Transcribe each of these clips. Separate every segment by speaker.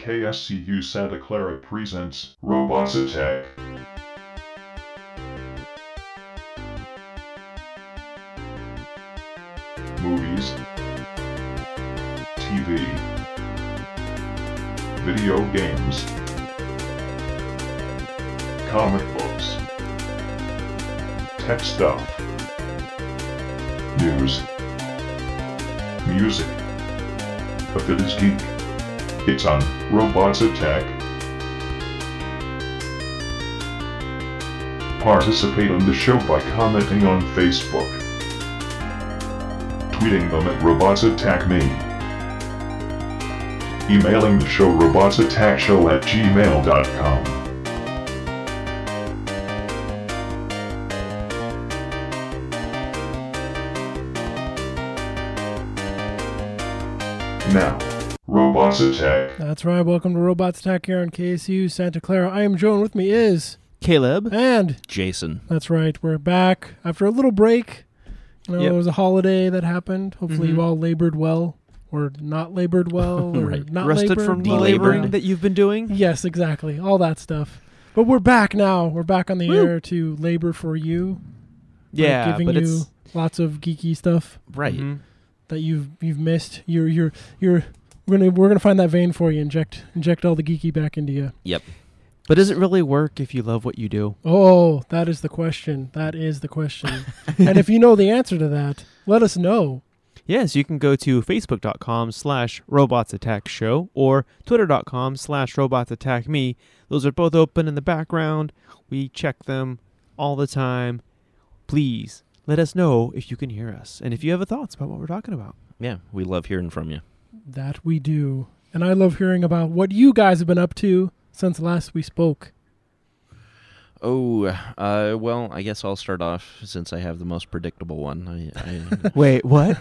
Speaker 1: KSCU Santa Clara presents Robots Attack. Movies, TV, video games, comic books, tech stuff, news, music. If it is geek, it's on Robots Attack. Participate on the show by commenting on Facebook, tweeting them at RobotsAttackMe, emailing the show robotsattackshow@gmail.com. Now, Robots Attack.
Speaker 2: That's right. Welcome to Robots Attack here on KSU Santa Clara. I am Joe, and with me is
Speaker 3: Caleb
Speaker 2: and
Speaker 3: Jason.
Speaker 2: That's right. We're back after a little break. There was a holiday that happened. Hopefully you all labored well, or not labored well, or
Speaker 3: Right.
Speaker 2: not
Speaker 3: Rested
Speaker 2: labored,
Speaker 3: from
Speaker 2: well.
Speaker 3: delaboring that you've been doing.
Speaker 2: Yes, exactly. All that stuff. But we're back now. We're back on the
Speaker 3: Woo.
Speaker 2: air to labor for you.
Speaker 3: Yeah,
Speaker 2: giving
Speaker 3: but
Speaker 2: you
Speaker 3: it's
Speaker 2: lots of geeky stuff
Speaker 3: right.
Speaker 2: that you've missed. We're gonna find that vein for you. Inject all the geeky back into you.
Speaker 3: Yep. But does it really work if you love what you do?
Speaker 2: Oh, that is the question. That is the question. And if you know the answer to that, let us know.
Speaker 4: Yes, you can go to facebook.com/robotsattackshow or twitter.com/robotsattackme. Those are both open in the background. We check them all the time. Please let us know if you can hear us and if you have thoughts about what we're talking about.
Speaker 3: Yeah, we love hearing from you.
Speaker 2: That we do. And I love hearing about what you guys have been up to since last we spoke.
Speaker 3: Oh, well, I guess I'll start off since I have the most predictable one.
Speaker 4: Wait, what?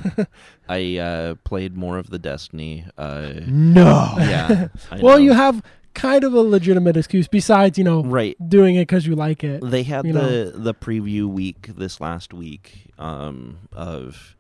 Speaker 3: I played more of the Destiny.
Speaker 4: No.
Speaker 3: Yeah.
Speaker 2: Well, you have kind of a legitimate excuse besides,
Speaker 3: right.
Speaker 2: doing it because you like it.
Speaker 3: They had the preview week this last week of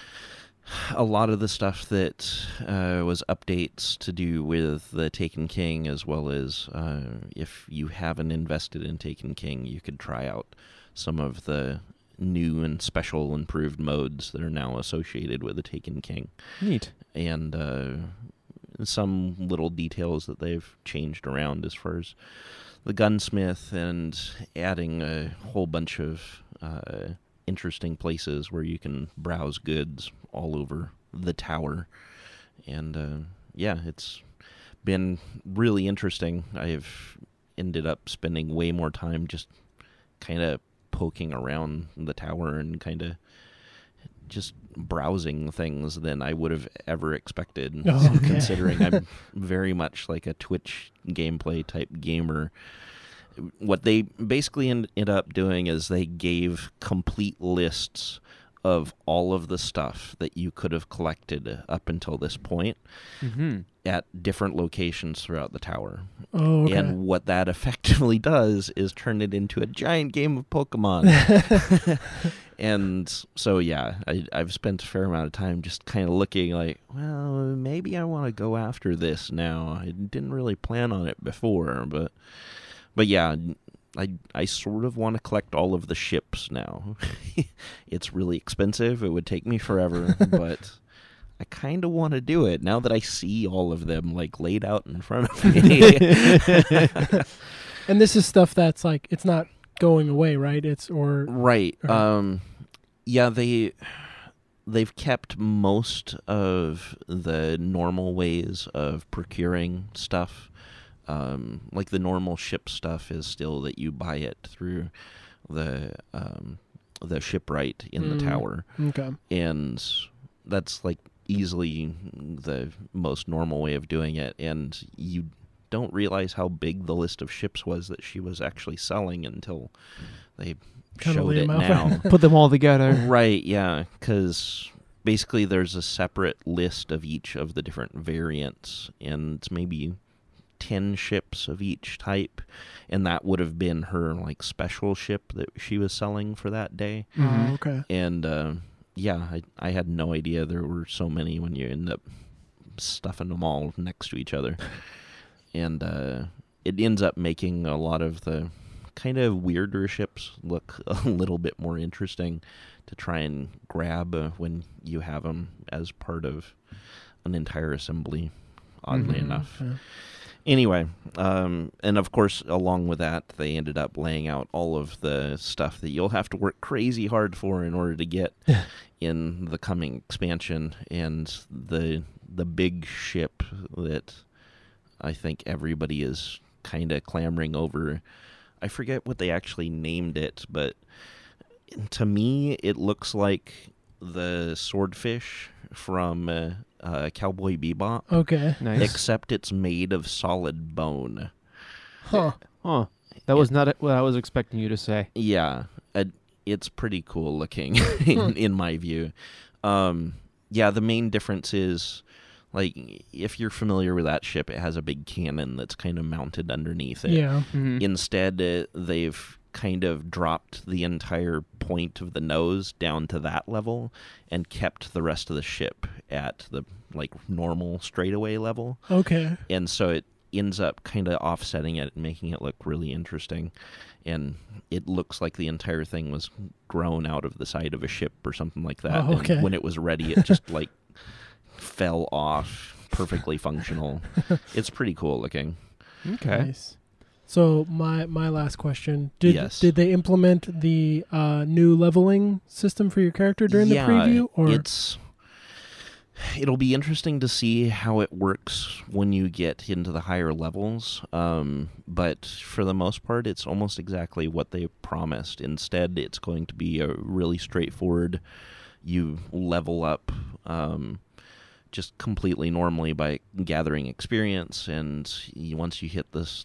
Speaker 3: a lot of the stuff that was updates to do with the Taken King, as well as if you haven't invested in Taken King, you could try out some of the new and special improved modes that are now associated with the Taken King.
Speaker 4: Neat.
Speaker 3: And some little details that they've changed around as far as the gunsmith and adding a whole bunch of interesting places where you can browse goods all over the tower. And it's been really interesting. I've ended up spending way more time just kind of poking around the tower and kind of just browsing things than I would have ever expected, considering I'm very much like a Twitch gameplay type gamer. What they basically end up doing is they gave complete lists of all of the stuff that you could have collected up until this point at different locations throughout the tower.
Speaker 2: Oh, okay.
Speaker 3: And what that effectively does is turn it into a giant game of Pokemon. And so, yeah, I've spent a fair amount of time just kind of looking like, well, maybe I want to go after this now. I didn't really plan on it before, but yeah, I sort of want to collect all of the ships now. It's really expensive. It would take me forever, but I kind of want to do it now that I see all of them like laid out in front of me.
Speaker 2: And this is stuff that's like, it's not going away, right?
Speaker 3: Right. Yeah, they've kept most of the normal ways of procuring stuff. Like the normal ship stuff is still that you buy it through the shipwright in the tower.
Speaker 2: Okay.
Speaker 3: And that's like easily the most normal way of doing it. And you don't realize how big the list of ships was that she was actually selling until they showed it now.
Speaker 4: Put them all together.
Speaker 3: Right, yeah, because basically there's a separate list of each of the different variants, and it's maybe 10 ships of each type, and that would have been her like special ship that she was selling for that day.
Speaker 2: Okay.
Speaker 3: And I had no idea there were so many when you end up stuffing them all next to each other. and it ends up making a lot of the kind of weirder ships look a little bit more interesting to try and grab when you have them as part of an entire assembly, oddly enough.
Speaker 2: Yeah.
Speaker 3: Anyway, and of course, along with that, they ended up laying out all of the stuff that you'll have to work crazy hard for in order to get in the coming expansion, and the big ship that I think everybody is kind of clamoring over. I forget what they actually named it, but to me, it looks like the swordfish from Cowboy Bebop.
Speaker 2: Okay.
Speaker 4: Nice.
Speaker 3: Except it's made of solid bone.
Speaker 2: Huh.
Speaker 4: Huh. That was not what I was expecting you to say.
Speaker 3: Yeah, it's pretty cool looking in my view. Yeah, the main difference is, like, if you're familiar with that ship, it has a big cannon that's kind of mounted underneath it.
Speaker 2: Yeah.
Speaker 4: Mhm.
Speaker 3: Instead, they've kind of dropped the entire point of the nose down to that level and kept the rest of the ship at the, like, normal straightaway level.
Speaker 2: Okay.
Speaker 3: And so it ends up kind of offsetting it and making it look really interesting. And it looks like the entire thing was grown out of the side of a ship or something like that.
Speaker 2: Oh, okay.
Speaker 3: And when it was ready, it just, like, fell off, perfectly functional. It's pretty cool looking.
Speaker 4: Okay.
Speaker 2: Nice. So my last question: Did
Speaker 3: Yes.
Speaker 2: they implement the new leveling system for your character during the preview? Or
Speaker 3: It'll be interesting to see how it works when you get into the higher levels. But for the most part, it's almost exactly what they promised. Instead, it's going to be a really straightforward. You level up just completely normally by gathering experience, and once you hit the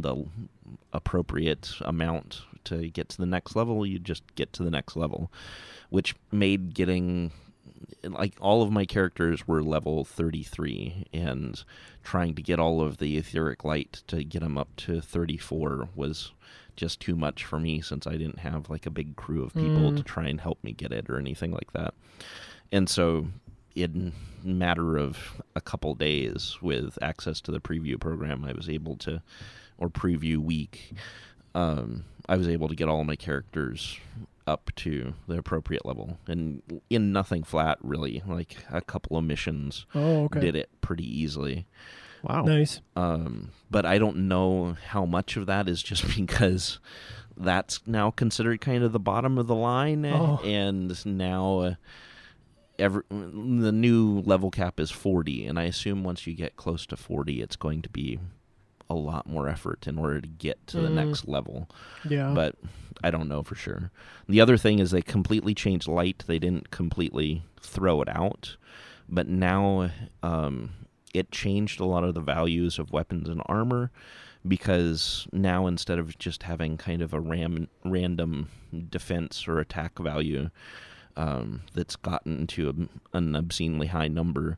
Speaker 3: appropriate amount to get to the next level, you just get to the next level, which made getting, like, all of my characters were level 33, and trying to get all of the etheric light to get them up to 34 was just too much for me, since I didn't have, like, a big crew of people to try and help me get it or anything like that. And so in a matter of a couple days, with access to the preview program, I was able to, or preview week, I was able to get all my characters up to the appropriate level, and in nothing flat, really. Like, a couple of missions did it pretty easily.
Speaker 4: Wow.
Speaker 2: Nice.
Speaker 3: But I don't know how much of that is just because that's now considered kind of the bottom of the line, and now the new level cap is 40, and I assume once you get close to 40, it's going to be a lot more effort in order to get to the next level.
Speaker 2: Yeah.
Speaker 3: But I don't know for sure. The other thing is they completely changed light. They didn't completely throw it out, but now it changed a lot of the values of weapons and armor, because now instead of just having kind of a random defense or attack value that's gotten to an obscenely high number,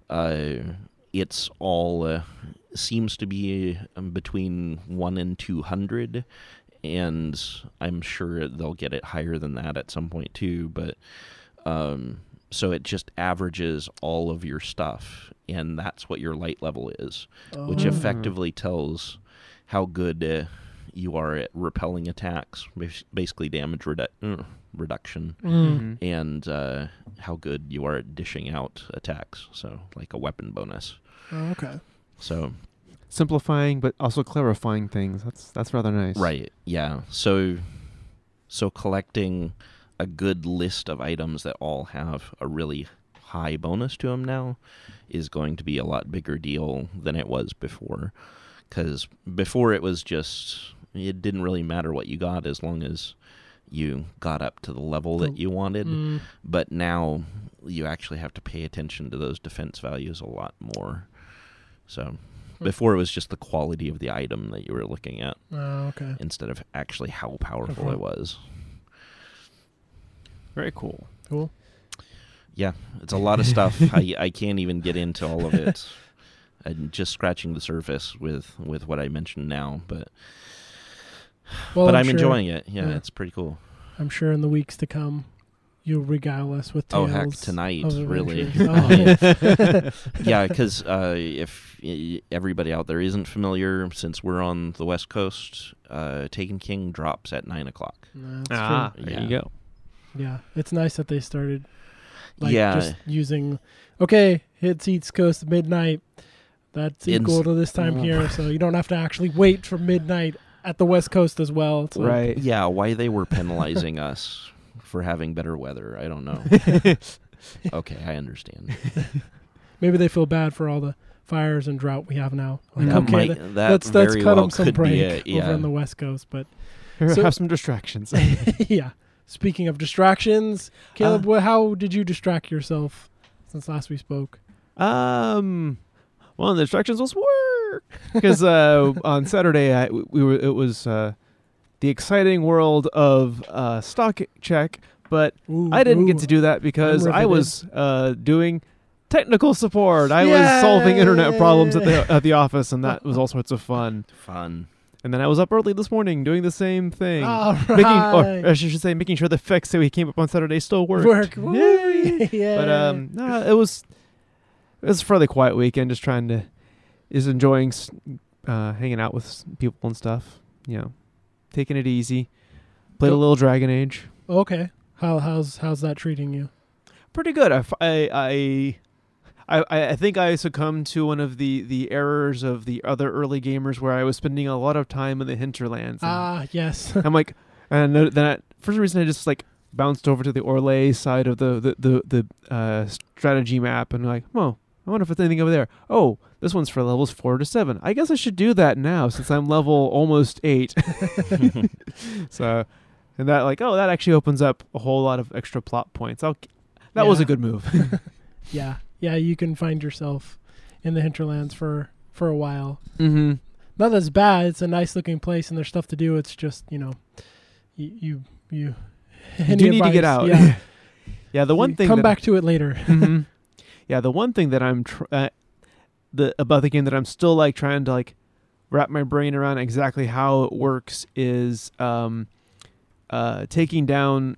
Speaker 3: it's all seems to be between 1 and 200, and I'm sure they'll get it higher than that at some point too, but so it just averages all of your stuff, and that's what your light level is, which effectively tells how good you are at repelling attacks, basically damage reduction, and how good you are at dishing out attacks, so like a weapon bonus.
Speaker 2: Oh, okay.
Speaker 3: So
Speaker 4: simplifying but also clarifying things. That's rather nice.
Speaker 3: Right. Yeah. So collecting a good list of items that all have a really high bonus to them now is going to be a lot bigger deal than it was before. Because before it was just, it didn't really matter what you got as long as you got up to the level that you wanted. But now you actually have to pay attention to those defense values a lot more. So before it was just the quality of the item that you were looking at.
Speaker 2: Oh, okay.
Speaker 3: Instead of actually how powerful it was.
Speaker 4: Very cool.
Speaker 2: Cool.
Speaker 3: Yeah, it's a lot of stuff. I can't even get into all of it. I'm just scratching the surface with what I mentioned now, but I'm
Speaker 2: sure,
Speaker 3: enjoying it. Yeah, it's pretty cool.
Speaker 2: I'm sure in the weeks to come, you'll regale us with tales.
Speaker 3: Oh, heck, tonight,
Speaker 2: of
Speaker 3: really.
Speaker 2: adventures. Oh.
Speaker 3: Yeah, because if everybody out there isn't familiar, since we're on the West Coast, Taken King drops at 9 o'clock.
Speaker 2: That's true.
Speaker 4: There
Speaker 3: Yeah.
Speaker 4: you go.
Speaker 2: Yeah, it's nice that they started
Speaker 3: Yeah.
Speaker 2: just using, okay, hits East Coast midnight. That's equal to this time here, so you don't have to actually wait for midnight at the West Coast as well. It's like,
Speaker 4: Right.
Speaker 3: Yeah, why they were penalizing us for having better weather, I don't know. Okay, I understand.
Speaker 2: maybe they feel bad for all the fires and drought we have now. Like,
Speaker 3: That
Speaker 2: okay,
Speaker 3: might, that
Speaker 2: let's
Speaker 3: very
Speaker 2: cut
Speaker 3: well
Speaker 2: them some
Speaker 3: could
Speaker 2: break
Speaker 3: be it.
Speaker 2: over
Speaker 3: Yeah.
Speaker 2: on the West Coast. But
Speaker 4: Here,
Speaker 2: So-
Speaker 4: have some distractions.
Speaker 2: yeah, speaking of distractions, Caleb, how did you distract yourself since last we spoke?
Speaker 4: One of the distractions was work because on Saturday it was the exciting world of stock check, but
Speaker 2: Ooh,
Speaker 4: I didn't
Speaker 2: ooh.
Speaker 4: get to do that because
Speaker 2: I'm
Speaker 4: I was doing technical support. I was solving internet problems at the office, and that was all sorts of fun.
Speaker 3: Fun.
Speaker 4: And then I was up early this morning doing the same thing.
Speaker 2: All
Speaker 4: Or
Speaker 2: right.
Speaker 4: I should say, making sure the fix that we came up on Saturday still worked.
Speaker 2: Work. Woo,
Speaker 4: Yay.
Speaker 2: yeah.
Speaker 4: But no, it was a fairly quiet weekend. Just enjoying hanging out with people and stuff. You know, taking it easy. Played a little Dragon Age.
Speaker 2: Okay. How's that treating you?
Speaker 4: Pretty good. I think I succumbed to one of the errors of the other early gamers where I was spending a lot of time in the hinterlands. And
Speaker 2: Yes.
Speaker 4: I'm like, and then for some reason I just like bounced over to the Orlais side of the strategy map, and like, oh, I wonder if there's anything over there. Oh, this one's for levels 4 to 7. I guess I should do that now since I'm level almost 8. So, and that like, oh, that actually opens up a whole lot of extra plot points. That was a
Speaker 2: Yeah.
Speaker 4: good move.
Speaker 2: Yeah. Yeah, you can find yourself in the hinterlands for a while.
Speaker 4: Mm-hmm.
Speaker 2: Not that's bad. It's a nice looking place and there's stuff to do. It's just, you
Speaker 4: You
Speaker 2: any
Speaker 4: do need to get
Speaker 2: advice?
Speaker 4: out.
Speaker 2: Yeah.
Speaker 4: Yeah, the one thing
Speaker 2: Come
Speaker 4: that
Speaker 2: back to it later.
Speaker 4: Mhm. Yeah, the one thing that I'm about the game that I'm still like trying to like wrap my brain around exactly how it works is taking down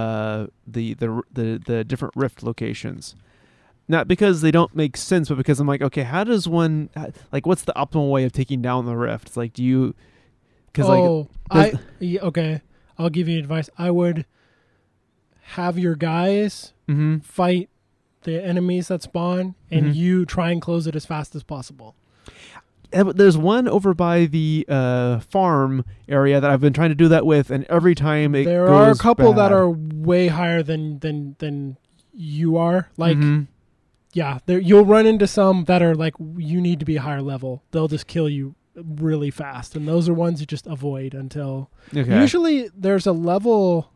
Speaker 4: the different rift locations. Not because they don't make sense, but because I'm like, okay, how does one like what's the optimal way of taking down the rift? It's like, do you? Because
Speaker 2: okay. I'll give you advice. I would have your guys
Speaker 4: mm-hmm.
Speaker 2: fight the enemies that spawn, and
Speaker 4: Mhm.
Speaker 2: you try and close it as fast as possible.
Speaker 4: There's one over by the farm area that I've been trying to do that with, and every time it
Speaker 2: There
Speaker 4: goes
Speaker 2: are a couple that
Speaker 4: bad.
Speaker 2: are way higher than you are. Like,
Speaker 4: Mhm.
Speaker 2: yeah, you'll run into some that are like, you need to be a higher level. They'll just kill you really fast, and those are ones you just avoid until.
Speaker 4: Okay.
Speaker 2: Usually, there's a level.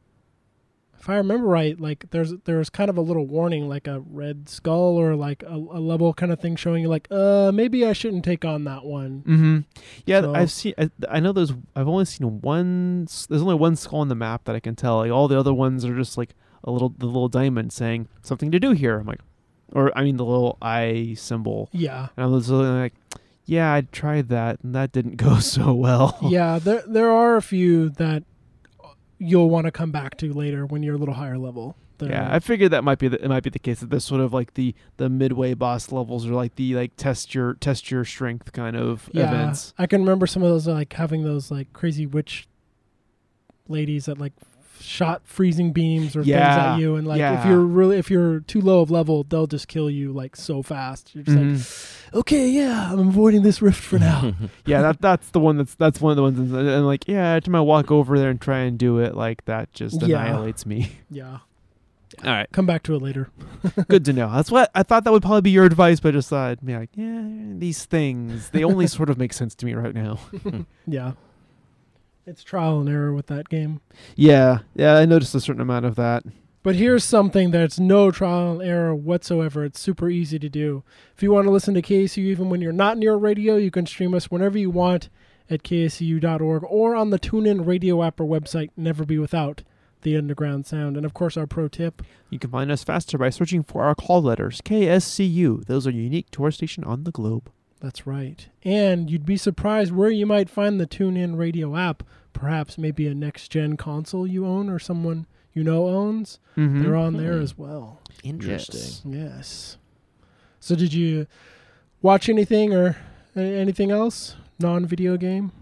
Speaker 2: If I remember right, like there's kind of a little warning, like a red skull or like a level kind of thing showing you, like, maybe I shouldn't take on that one.
Speaker 4: Mm-hmm. Yeah,
Speaker 2: So-
Speaker 4: I've seen. I know I've only seen one. There's only one skull on the map that I can tell. Like all the other ones are just like the little diamond saying something to do here. I'm like, or I mean the little eye symbol.
Speaker 2: Yeah,
Speaker 4: And I was like, yeah, I tried that and that didn't go so well.
Speaker 2: yeah. There are a few that you'll want to come back to later when you're a little higher level.
Speaker 4: Yeah, I figured that might be the case, that this sort of like the midway boss levels are like the like test your strength kind of events.
Speaker 2: I can remember some of those, like having those like crazy witch ladies that like shot freezing beams or things
Speaker 4: Yeah,
Speaker 2: at you, and like
Speaker 4: yeah.
Speaker 2: if you're too low of level, they'll just kill you like so fast. You're just
Speaker 4: Mhm.
Speaker 2: like, okay, yeah, I'm avoiding this rift for now.
Speaker 4: Yeah, that's the one that's one of the ones, and like, yeah, every time I walk over there and try and do it, like that just
Speaker 2: Yeah.
Speaker 4: annihilates me.
Speaker 2: Yeah,
Speaker 4: All right,
Speaker 2: come back to it later.
Speaker 4: good to know. That's what I thought that would probably be your advice, but I just thought, yeah, like, yeah, these things they only sort of make sense to me right now.
Speaker 2: Yeah, it's trial and error with that game.
Speaker 4: Yeah, I noticed a certain amount of that.
Speaker 2: But here's something that's no trial and error whatsoever. It's super easy to do. If you want to listen to KSU even when you're not near a radio, you can stream us whenever you want at ksu.org or on the TuneIn radio app or website. Never be without the underground sound. And of course, our pro tip.
Speaker 4: You can find us faster by searching for our call letters, KSCU. Those are unique to our station on the globe.
Speaker 2: That's right. And you'd be surprised where you might find the TuneIn radio app. Perhaps maybe a next-gen console you own or someone owns.
Speaker 4: Mhm.
Speaker 2: They're on there
Speaker 3: Hmm.
Speaker 2: as well.
Speaker 3: Interesting.
Speaker 2: Yes. So did you watch anything or anything else? Non-video game?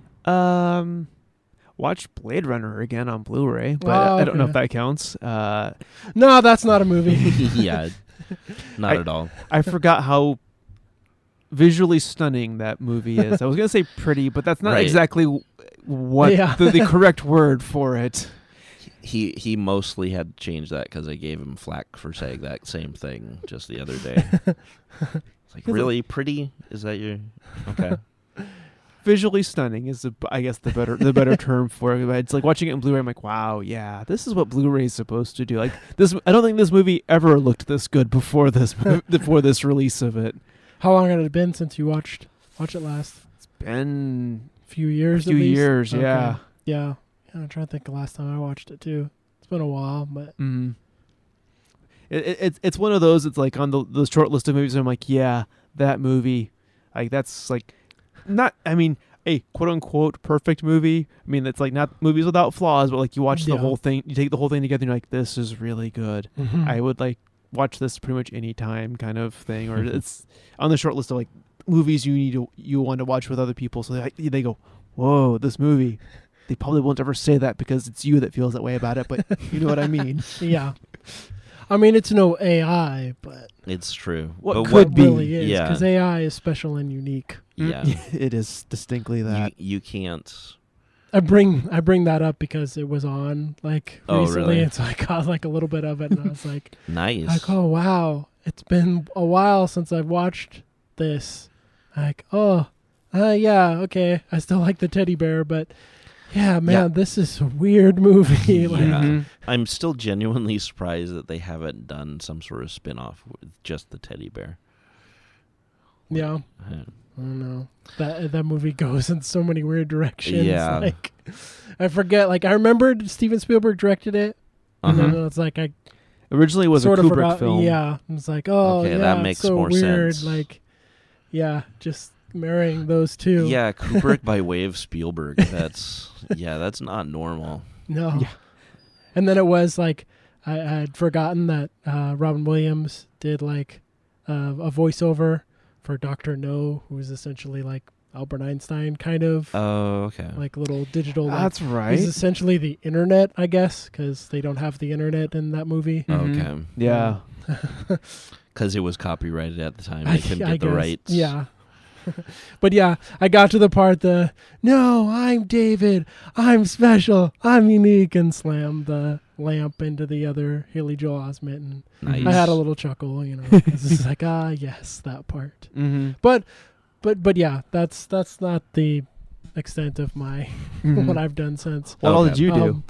Speaker 4: Watched Blade Runner again on Blu-ray, but
Speaker 2: Oh,
Speaker 4: I don't know
Speaker 2: okay.
Speaker 4: if that counts.
Speaker 2: No, that's not a movie.
Speaker 3: Yeah, not at all.
Speaker 4: I forgot how visually stunning that movie is. I was gonna say pretty, but that's not
Speaker 3: Right.
Speaker 4: exactly what
Speaker 2: Yeah.
Speaker 4: the correct word for it.
Speaker 3: He mostly had to change that because I gave him flack for saying that same thing just the other day. It's like, really pretty? Is that your okay?
Speaker 4: Visually stunning is, I guess, the better term for it. But it's like watching it in Blu-ray. I'm like, wow, yeah, this is what Blu-ray is supposed to do. Like this, I don't think this movie ever looked this good before this release of it.
Speaker 2: How long had it been since you watched it last?
Speaker 4: Been
Speaker 2: Few years.
Speaker 4: a few
Speaker 2: at least?
Speaker 4: years,
Speaker 2: Okay.
Speaker 4: yeah.
Speaker 2: Yeah. I'm trying to think the last time I watched it too. It's been a while, but
Speaker 4: Mm. It's one of those. It's like on the short list of movies. I'm like, yeah, that movie. Like that's like not. I mean, a quote unquote perfect movie. I mean, it's like not movies without flaws, but like you watch the
Speaker 2: Yeah.
Speaker 4: whole thing. You take the whole thing together, and you're like, this is really good.
Speaker 2: Mhm.
Speaker 4: I would like watch this pretty much any time, kind of thing. Or it's on the short list of like movies you want to watch with other people. So they go, whoa, this movie. They probably won't ever say that because it's you that feels that way about it, but you know what I mean.
Speaker 2: Yeah. I mean, it's no AI, but
Speaker 3: It's true.
Speaker 4: What
Speaker 3: But
Speaker 4: could
Speaker 2: it
Speaker 4: be.
Speaker 2: really is
Speaker 3: Yeah.
Speaker 2: because AI is special and unique.
Speaker 3: Yeah,
Speaker 4: It is distinctly that.
Speaker 3: you can't.
Speaker 2: I bring that up because it was on like
Speaker 3: Oh,
Speaker 2: recently,
Speaker 3: really?
Speaker 2: and so I got like a little bit of it, and I was like,
Speaker 3: Nice.
Speaker 2: oh wow, it's been a while since I've watched this. Like, yeah, okay, I still like the teddy bear, but yeah, man,
Speaker 3: Yeah.
Speaker 2: this is a weird movie. Like,
Speaker 3: Yeah.
Speaker 4: Mhm.
Speaker 3: I'm still genuinely surprised that they haven't done some sort of spin-off with just the teddy bear.
Speaker 2: yeah.
Speaker 3: Uh,
Speaker 2: I don't know. That movie goes in so many weird directions.
Speaker 3: Yeah.
Speaker 2: Like, I forget. Like, I remembered Steven Spielberg directed it, and
Speaker 3: Uh-huh.
Speaker 2: then it's like I
Speaker 4: Originally it was a
Speaker 2: sort of
Speaker 4: Kubrick
Speaker 2: forgot.
Speaker 4: film.
Speaker 2: Yeah, it's like, oh,
Speaker 3: Okay,
Speaker 2: yeah,
Speaker 3: that
Speaker 2: it's
Speaker 3: makes
Speaker 2: so
Speaker 3: more
Speaker 2: weird.
Speaker 3: sense.
Speaker 2: Like, yeah, just marrying those two.
Speaker 3: Yeah, Kubrick by way of Spielberg. That's not normal.
Speaker 2: No.
Speaker 4: Yeah.
Speaker 2: And then it was like I had forgotten that Robin Williams did like a voiceover for Dr. No, who was essentially like Albert Einstein kind of
Speaker 3: Oh, okay.
Speaker 2: like little digital. Like,
Speaker 4: That's right.
Speaker 2: he's essentially the internet, I guess, because they don't have the internet in that movie.
Speaker 4: Mhm.
Speaker 3: Okay.
Speaker 4: Yeah.
Speaker 3: Because it was copyrighted at the time.
Speaker 2: I
Speaker 3: They couldn't
Speaker 2: I
Speaker 3: get the
Speaker 2: guess.
Speaker 3: rights.
Speaker 2: Yeah. But yeah, I got to the part no, I'm David, I'm special, I'm unique, and slammed the lamp into the other Haley Joel Osment, and
Speaker 3: Nice.
Speaker 2: I had a little chuckle, 'cause it's like, yes, that part.
Speaker 4: Mm-hmm.
Speaker 2: But yeah, that's not the extent of my what I've done since.
Speaker 4: What all
Speaker 3: Okay.
Speaker 4: did you do?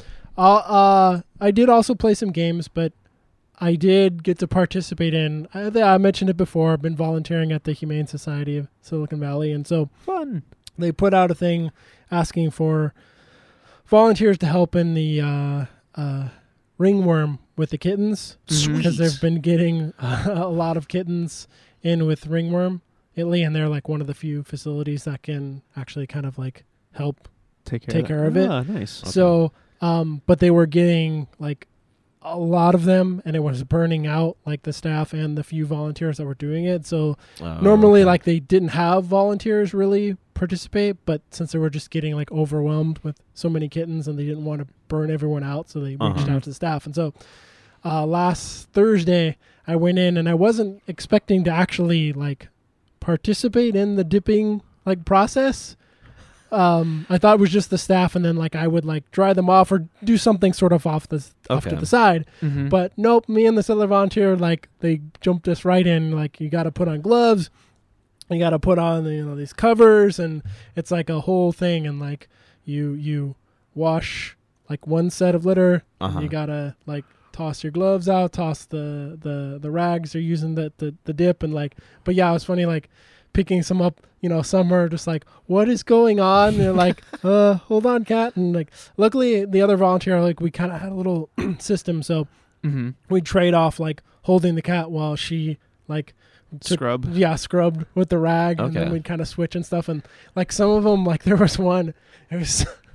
Speaker 2: I did also play some games, but I did get to participate in. I mentioned it before. I've been volunteering at the Humane Society of Silicon Valley, and so
Speaker 4: Fun.
Speaker 2: they put out a thing asking for volunteers to help in the ringworm with the kittens,
Speaker 3: Sweet.
Speaker 2: because they've been getting a lot of kittens in with ringworm lately, and they're like one of the few facilities that can actually kind of like help.
Speaker 4: Take
Speaker 2: Take care of it.
Speaker 4: Ah, nice.
Speaker 3: Okay.
Speaker 2: So, but they were getting like a lot of them, and it was burning out like the staff and the few volunteers that were doing it. So
Speaker 3: Oh,
Speaker 2: normally
Speaker 3: okay.
Speaker 2: like they didn't have volunteers really participate, but since they were just getting like overwhelmed with so many kittens and they didn't want to burn everyone out, so they reached
Speaker 3: Uh-huh.
Speaker 2: out to the staff. And so last Thursday I went in, and I wasn't expecting to actually like participate in the dipping like process. I thought it was just the staff, and then like I would like dry them off or do something sort of off to
Speaker 3: Okay.
Speaker 2: the side.
Speaker 4: Mhm.
Speaker 2: But nope, me and this other volunteer, like they jumped us right in. Like, you got to put on gloves, you got to put on these covers, and it's like a whole thing. And like you wash like one set of litter, and
Speaker 3: Uh-huh.
Speaker 2: you gotta like toss your gloves out, toss the rags you're using the dip, and like. But yeah, it was funny like picking some up. Some are just like, what is going on? And they're like, hold on, cat. And like, luckily the other volunteer, like we kind of had a little system. So
Speaker 4: Mhm.
Speaker 2: we'd trade off like holding the cat while she like
Speaker 4: Scrub.
Speaker 2: scrubbed with the rag. And then
Speaker 3: Okay.
Speaker 2: we'd kind of switch and stuff. And like some of them, like there was one, it was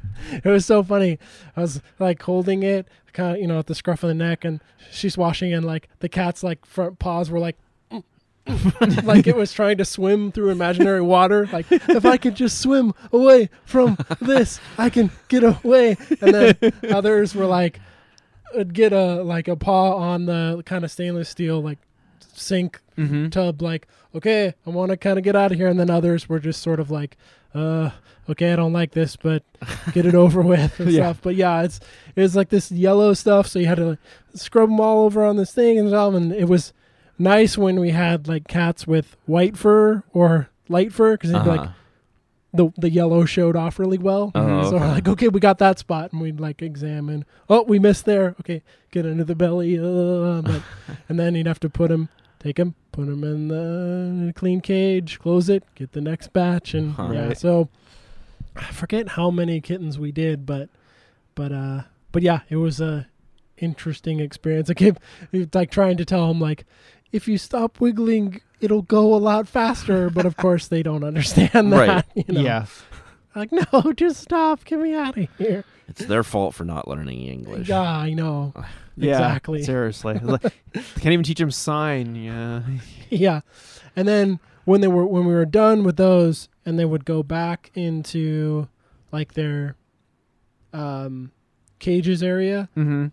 Speaker 2: It was so funny. I was like holding it, kind of, at the scruff of the neck, and she's washing, and like the cat's like front paws were like, like it was trying to swim through imaginary water. Like, if I could just swim away from this, I can get away. And then others were like, would get a paw on the kind of stainless steel like sink tub, like, okay, I want to kind of get out of here. And then others were just sort of like, okay, I don't like this, but get it over with and stuff. But yeah, it was like this yellow stuff, so you had to like, scrub them all over on this thing and stuff. And it was nice when we had like cats with white fur or light fur, because they'd be like, the yellow showed off really well. So we're like, okay, we got that spot, and we'd like examine. Oh, we missed there. Okay, get into the belly. And then you'd have to put them in the clean cage, close it, get the next batch, and so I forget how many kittens we did, but yeah, it was a interesting experience. I kept like trying to tell them like, if you stop wiggling, it'll go a lot faster. But of course, they don't understand that.
Speaker 3: Right.
Speaker 4: Yeah.
Speaker 2: Like, no, just stop. Get me out of here.
Speaker 3: It's their fault for not learning English.
Speaker 2: Yeah, I know.
Speaker 4: Yeah,
Speaker 2: exactly.
Speaker 4: Seriously. Can't even teach them sign. Yeah.
Speaker 2: Yeah. And then when we were done with those, and they would go back into like their cages area,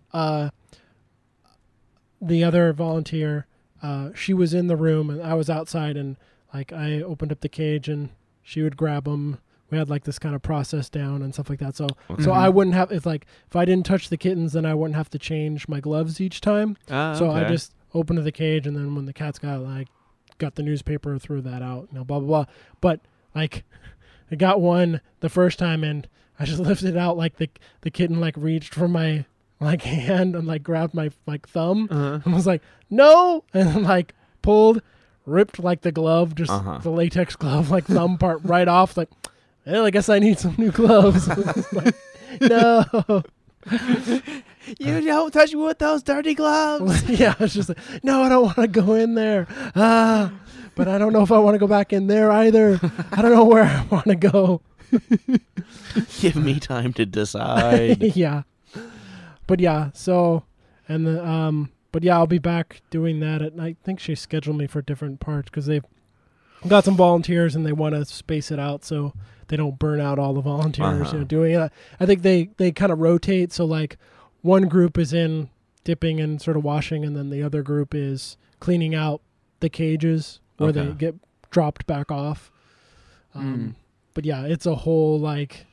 Speaker 2: the other volunteer, she was in the room and I was outside, and like I opened up the cage and she would grab them. We had like this kind of process down and stuff like that. So I wouldn't have, if I didn't touch the kittens, then I wouldn't have to change my gloves each time. So I just opened the cage, and then when the cats got the newspaper, threw that out, blah, blah, blah. But like I got one the first time, and I just lifted it out, like the kitten like reached for my like hand and like grabbed my like thumb and was like, no, and then like pulled, ripped like the glove, just the latex glove, like thumb part right off, like, well, I guess I need some new gloves. Like, no.
Speaker 4: You don't touch me with those dirty gloves.
Speaker 2: Yeah, I was just like, no, I don't want to go in there. But I don't know if I want to go back in there either. I don't know where I want to go.
Speaker 3: Give me time to decide.
Speaker 2: Yeah. But yeah, so, and the, but yeah, I'll be back doing that. I think she scheduled me for different parts because they've got some volunteers and they want to space it out so they don't burn out all the volunteers doing it. I think they kind of rotate. So like one group is in dipping and sort of washing, and then the other group is cleaning out the cages where they get dropped back off. But yeah, it's a whole like,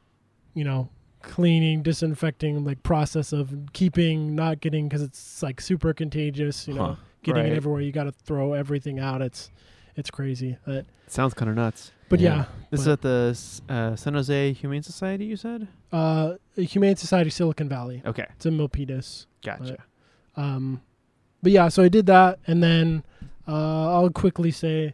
Speaker 2: cleaning, disinfecting, like process of keeping, not getting, because it's like super contagious, getting it everywhere. You got to throw everything out. It's crazy.
Speaker 4: Sounds kind of nuts.
Speaker 2: But yeah.
Speaker 4: This is at the San Jose Humane Society, you said?
Speaker 2: Humane Society, Silicon Valley.
Speaker 4: Okay.
Speaker 2: It's in Milpitas.
Speaker 4: Gotcha.
Speaker 2: But yeah, so I did that, and then I'll quickly say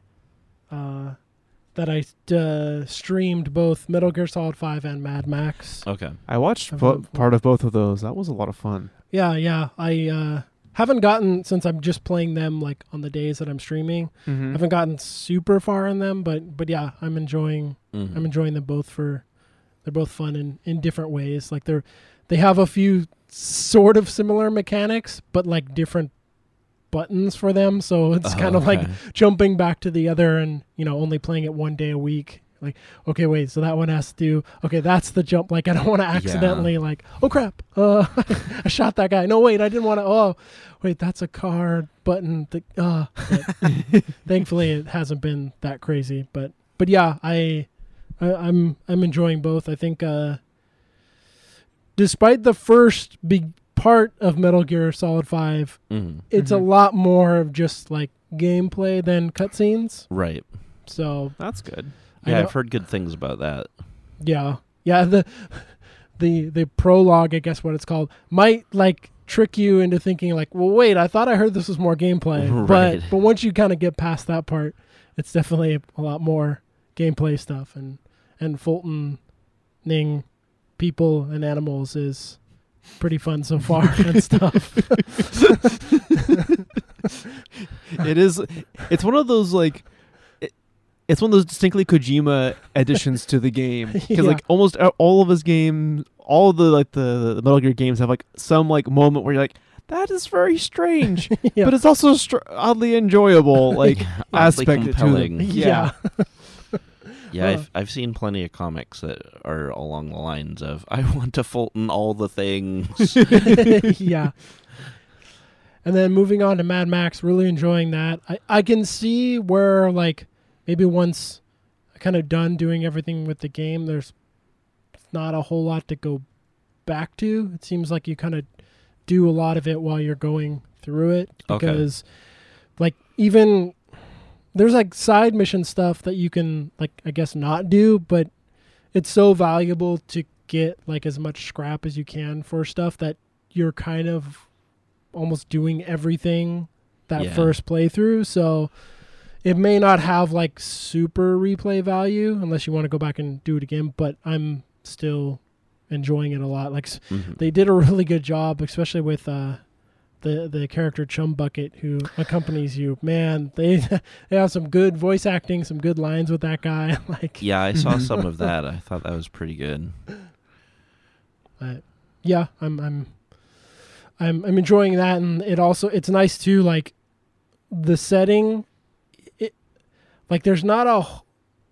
Speaker 2: that I streamed both Metal Gear Solid 5 and Mad Max.
Speaker 3: Okay.
Speaker 4: I watched part of both of those. That was a lot of fun.
Speaker 2: Yeah. I haven't gotten, since I'm just playing them like on the days that I'm streaming, I haven't gotten super far in them, but yeah, I'm enjoying them both. They're both fun in different ways. Like they have a few sort of similar mechanics, but like different buttons for them, so it's kind of like jumping back to the other and only playing it one day a week. Like, okay, wait, so that one has to do, okay, that's the jump. Like, I don't want to accidentally like, oh crap, I shot that guy. No, wait, I didn't want to. Oh, wait, that's a car button. Thankfully, it hasn't been that crazy. But yeah, I'm enjoying both. I think despite the first big part of Metal Gear Solid 5, it's a lot more of just like gameplay than cutscenes.
Speaker 3: Right.
Speaker 4: So that's good.
Speaker 3: Yeah, I've heard good things about that.
Speaker 2: Yeah. The prologue, I guess what it's called, might like trick you into thinking like, well, wait, I thought I heard this was more gameplay. Right. But once you kind of get past that part, it's definitely a lot more gameplay stuff, and Fultoning people and animals is pretty fun so far and stuff.
Speaker 4: It's one of those like it's one of those distinctly Kojima additions to the game because
Speaker 2: Yeah.
Speaker 4: like almost all of his games, all the like the Metal Gear games have like some like moment where you're like, that is very strange,
Speaker 2: Yeah.
Speaker 4: but it's also oddly enjoyable. Like
Speaker 3: Oddly
Speaker 4: aspect to
Speaker 3: compelling.
Speaker 4: them.
Speaker 2: Yeah.
Speaker 3: Yeah, I've seen plenty of comics that are along the lines of, I want to Fulton all the things.
Speaker 2: Yeah. And then moving on to Mad Max, really enjoying that. I can see where, like, maybe once kind of done doing everything with the game, there's not a whole lot to go back to. It seems like you kind of do a lot of it while you're going through it.
Speaker 3: Okay.
Speaker 2: Because, like, even there's, like, side mission stuff that you can, like, I guess not do, but it's so valuable to get, like, as much scrap as you can for stuff that you're kind of almost doing everything that
Speaker 3: Yeah.
Speaker 2: first playthrough. So it may not have like super replay value unless you want to go back and do it again, but I'm still enjoying it a lot. Like
Speaker 3: Mhm.
Speaker 2: they did a really good job, especially with the character Chum Bucket who accompanies you. Man, they have some good voice acting, some good lines with that guy. Like
Speaker 3: Yeah, I saw some of that. I thought that was pretty good.
Speaker 2: yeah, I'm enjoying that, and it's nice too. Like the setting, there's no,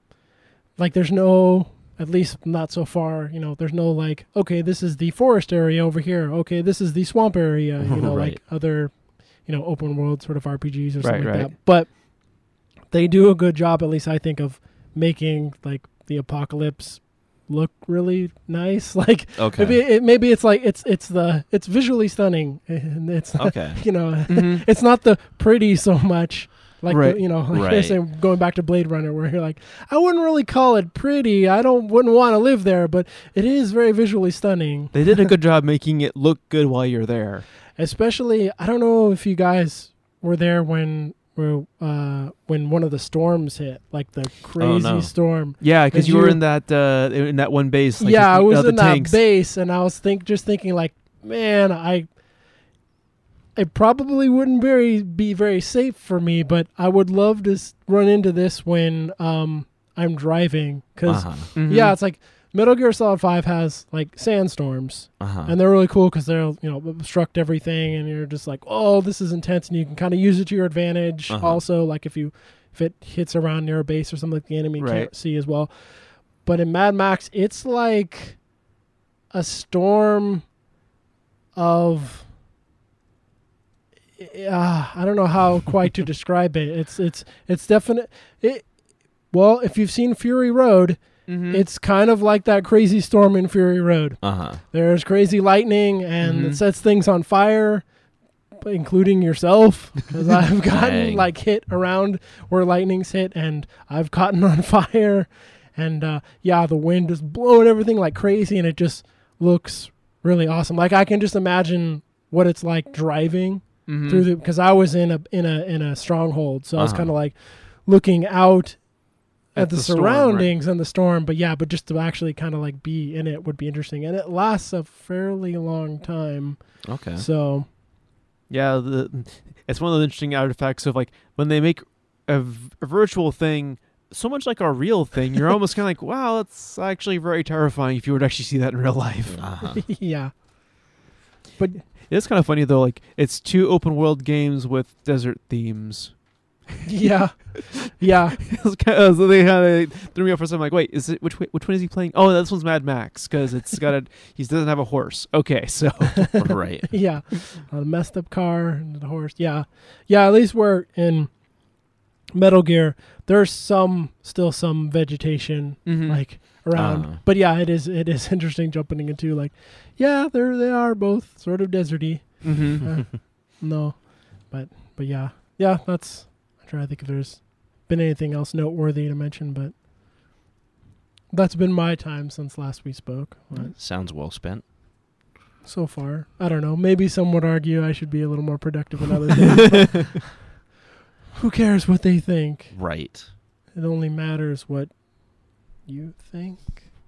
Speaker 2: at least not so far. There's no like, okay, this is the forest area over here. Okay, this is the swamp area.
Speaker 3: Right.
Speaker 2: Like other, open world sort of RPGs or something like
Speaker 4: Right.
Speaker 2: that. But they do a good job, at least I think, of making like the apocalypse look really nice. Like
Speaker 3: Okay.
Speaker 2: maybe it's like it's visually stunning, and it's
Speaker 3: Okay.
Speaker 4: Mhm.
Speaker 2: it's not the pretty so much. Like
Speaker 4: Right.
Speaker 2: like
Speaker 3: Right.
Speaker 2: I say, going back to Blade Runner, where you're like, I wouldn't really call it pretty. Wouldn't want to live there, but it is very visually stunning.
Speaker 4: They did a good job making it look good while you're there.
Speaker 2: Especially, I don't know if you guys were there when one of the storms hit, like the crazy
Speaker 3: no.
Speaker 2: storm.
Speaker 4: Yeah, because
Speaker 2: Did
Speaker 4: you were
Speaker 2: you-
Speaker 4: in that one base. Like,
Speaker 2: yeah, I was
Speaker 4: the
Speaker 2: in that
Speaker 4: tanks.
Speaker 2: base, and I was thinking like, man, it probably wouldn't be very safe for me, but I would love to run into this when I'm driving, because
Speaker 3: Uh-huh.
Speaker 4: Mhm.
Speaker 2: yeah, it's like Metal Gear Solid 5 has like sandstorms,
Speaker 3: Uh-huh.
Speaker 2: and they're really cool because they'll obstruct everything, and you're just like, oh, this is intense, and you can kind of use it to your advantage.
Speaker 3: Uh-huh.
Speaker 2: Also, like if it hits around near a base or something like the enemy
Speaker 4: Right.
Speaker 2: can't see as well. But in Mad Max, it's like a storm of I don't know how quite to describe it. It's definite. Well, if you've seen Fury Road,
Speaker 4: Mhm.
Speaker 2: it's kind of like that crazy storm in Fury Road.
Speaker 3: Uh-huh.
Speaker 2: There's crazy lightning, and
Speaker 4: Mhm.
Speaker 2: it sets things on fire, including yourself. Because I've gotten
Speaker 3: Dang.
Speaker 2: like hit around where lightning's hit, and I've gotten on fire. And the wind is blowing everything like crazy, and it just looks really awesome. Like I can just imagine what it's like driving
Speaker 4: Mhm.
Speaker 2: through because I was in a stronghold, so I was
Speaker 3: Uh-huh.
Speaker 2: kind of like looking out at the
Speaker 4: storm, right.
Speaker 2: surroundings and the storm. But just to actually kind of like be in it would be interesting, and it lasts a fairly long time.
Speaker 3: Okay.
Speaker 2: So
Speaker 4: Yeah, it's one of the interesting artifacts of like when they make a virtual thing so much like a real thing, you're almost kind of like, wow, that's actually very terrifying if you were to actually see that in real life.
Speaker 3: Uh-huh.
Speaker 2: yeah, but
Speaker 4: It's kind of funny though, like it's two open world games with desert themes.
Speaker 2: yeah.
Speaker 4: It's kind of, so they kind of threw me off for something like, wait, is it which one is he playing? Oh, this one's Mad Max because it's got he doesn't have a horse. Okay, so
Speaker 3: Right.
Speaker 2: Yeah, a messed up car and the horse. Yeah. At least we're in Metal Gear. There's still some vegetation like around, but yeah, it is interesting jumping into like, yeah, they are both sort of deserty. No, but yeah. That's. I'm trying to think if there's been anything else noteworthy to mention, but that's been my time since last we spoke. But
Speaker 3: Sounds well spent.
Speaker 2: so far, I don't know. Maybe some would argue I should be a little more productive in other days. But who cares what they think?
Speaker 3: Right.
Speaker 2: It only matters what you think.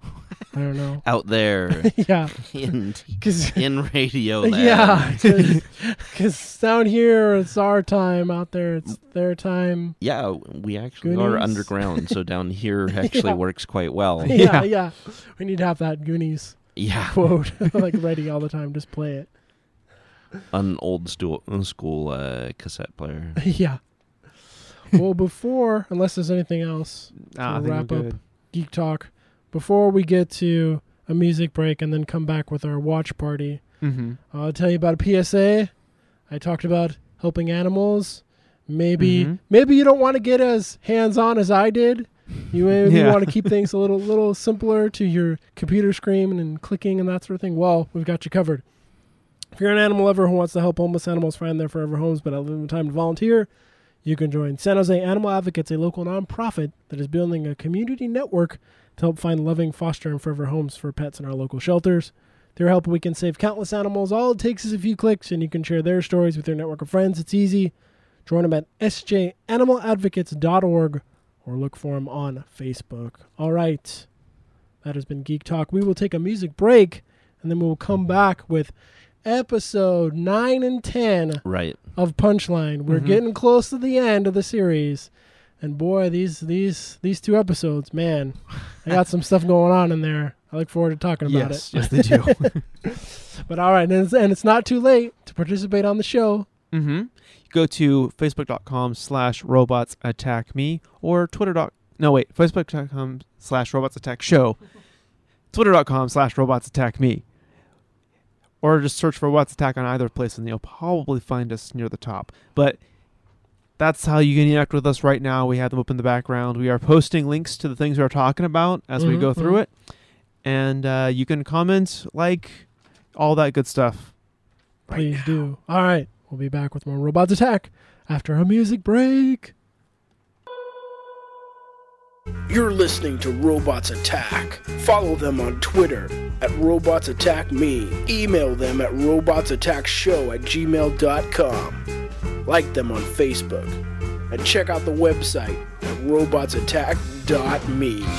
Speaker 2: I don't know.
Speaker 3: Out there
Speaker 2: Yeah,
Speaker 3: in
Speaker 2: because
Speaker 3: radio land.
Speaker 2: yeah, because down here it's our time. Out there it's their time.
Speaker 3: Yeah, we actually are
Speaker 2: Goonies?
Speaker 3: underground, so down here actually
Speaker 2: Yeah.
Speaker 3: works quite well.
Speaker 2: Yeah. We need to have that Goonies
Speaker 3: Yeah,
Speaker 2: quote like ready all the time. Just play it.
Speaker 3: an old school cassette player.
Speaker 2: Yeah. Well, before, unless there's anything else,
Speaker 4: I
Speaker 2: to
Speaker 4: think
Speaker 2: wrap
Speaker 4: we're
Speaker 2: up
Speaker 4: good.
Speaker 2: Geek Talk, before we get to a music break and then come back with our watch party,
Speaker 4: Mm-hmm.
Speaker 2: I'll tell you about a PSA. I talked about helping animals. Maybe
Speaker 4: Mhm.
Speaker 2: maybe you don't want to get as hands-on as I did. You maybe
Speaker 4: Yeah.
Speaker 2: want to keep things a little simpler to your computer screen and clicking and that sort of thing. Well, we've got you covered. If you're an animal lover who wants to help homeless animals find their forever homes but have the time to volunteer, you can join San Jose Animal Advocates, a local nonprofit that is building a community network to help find loving foster and forever homes for pets in our local shelters. Through help, we can save countless animals. All it takes is a few clicks, and you can share their stories with your network of friends. It's easy. Join them at sjanimaladvocates.org or look for them on Facebook. All right. That has been Geek Talk. We will take a music break, and then we will come back with episode 9 and 10
Speaker 3: Right.
Speaker 2: of Punchline. We're
Speaker 4: Mhm.
Speaker 2: getting close to the end of the series. And boy, these 2 episodes, man, I got some stuff going on in there. I look forward to talking about
Speaker 4: Yes,
Speaker 2: it.
Speaker 4: yes, they do.
Speaker 2: But all right, and it's not too late to participate on the show.
Speaker 4: Mm-hmm. You go to facebook.com/robotsattackme or facebook.com/robotsattackshow, twitter.com/robotsattackme, or just search for Robots Attack on either place and you'll probably find us near the top. But that's how you can interact with us right now. We have them up in the background. We are posting links to the things we are talking about as we go through it. And you can comment, like, all that good stuff.
Speaker 2: Please do. All right, we'll be back with more Robots Attack after a music break.
Speaker 5: You're listening to Robots Attack. Follow them on Twitter at RobotsAttackMe. Email them at robotsattackshow@gmail.com. Like them on Facebook. And check out the website at robotsattack.me.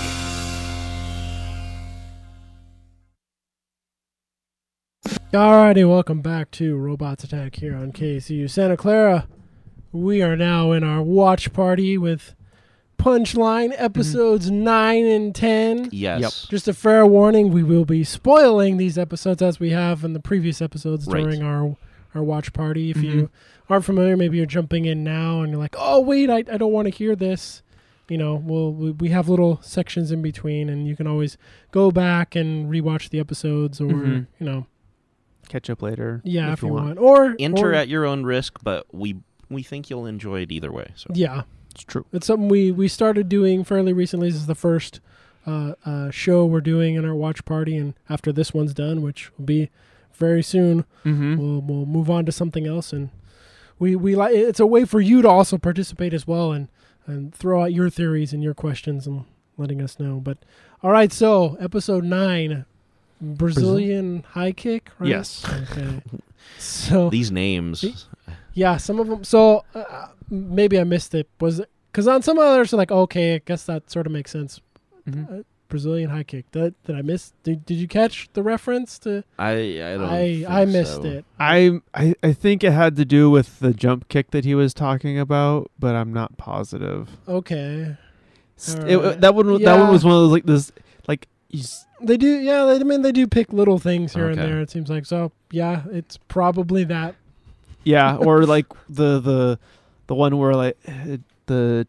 Speaker 2: Alrighty, welcome back to Robots Attack here on KCU Santa Clara. We are now in our watch party with Punchline episodes 9 and 10.
Speaker 3: Yes.
Speaker 4: Yep.
Speaker 2: Just a fair warning, we will be spoiling these episodes as we have in the previous episodes
Speaker 3: Right.
Speaker 2: during our watch party. If you aren't familiar, maybe you're jumping in now and you're like, oh, wait, I don't want to hear this. You know, we have little sections in between, and you can always go back and rewatch the episodes or,
Speaker 4: Mhm.
Speaker 2: you know,
Speaker 4: Catch up later.
Speaker 2: yeah, if you want. Or
Speaker 3: Enter at your own risk, but we think you'll enjoy it either way. So
Speaker 2: yeah,
Speaker 4: It's true.
Speaker 2: it's something we started doing fairly recently. This is the first show we're doing in our watch party, and after this one's done, which will be very soon,
Speaker 4: Mm-hmm.
Speaker 2: we'll move on to something else. And we like it's a way for you to also participate as well and throw out your theories and your questions and letting us know. But all right, so episode 9, Brazilian high kick, right?
Speaker 4: Yes.
Speaker 2: Okay. So
Speaker 3: these names.
Speaker 2: yeah, some of them. So maybe I missed it. Was it because on some others are like, okay, I guess that sort of makes sense.
Speaker 4: Mm-hmm.
Speaker 2: Brazilian high kick. Did I miss? Did you catch the reference to?
Speaker 3: I don't.
Speaker 2: I missed
Speaker 3: so.
Speaker 2: it.
Speaker 4: I think it had to do with the jump kick that he was talking about, but I'm not positive.
Speaker 2: Okay,
Speaker 4: That one
Speaker 2: Yeah.
Speaker 4: was one of those like this like he's
Speaker 2: they do. Yeah, they do pick little things here and
Speaker 3: Okay.
Speaker 2: there. It seems like so. Yeah, it's probably that.
Speaker 4: yeah, or like the one where like the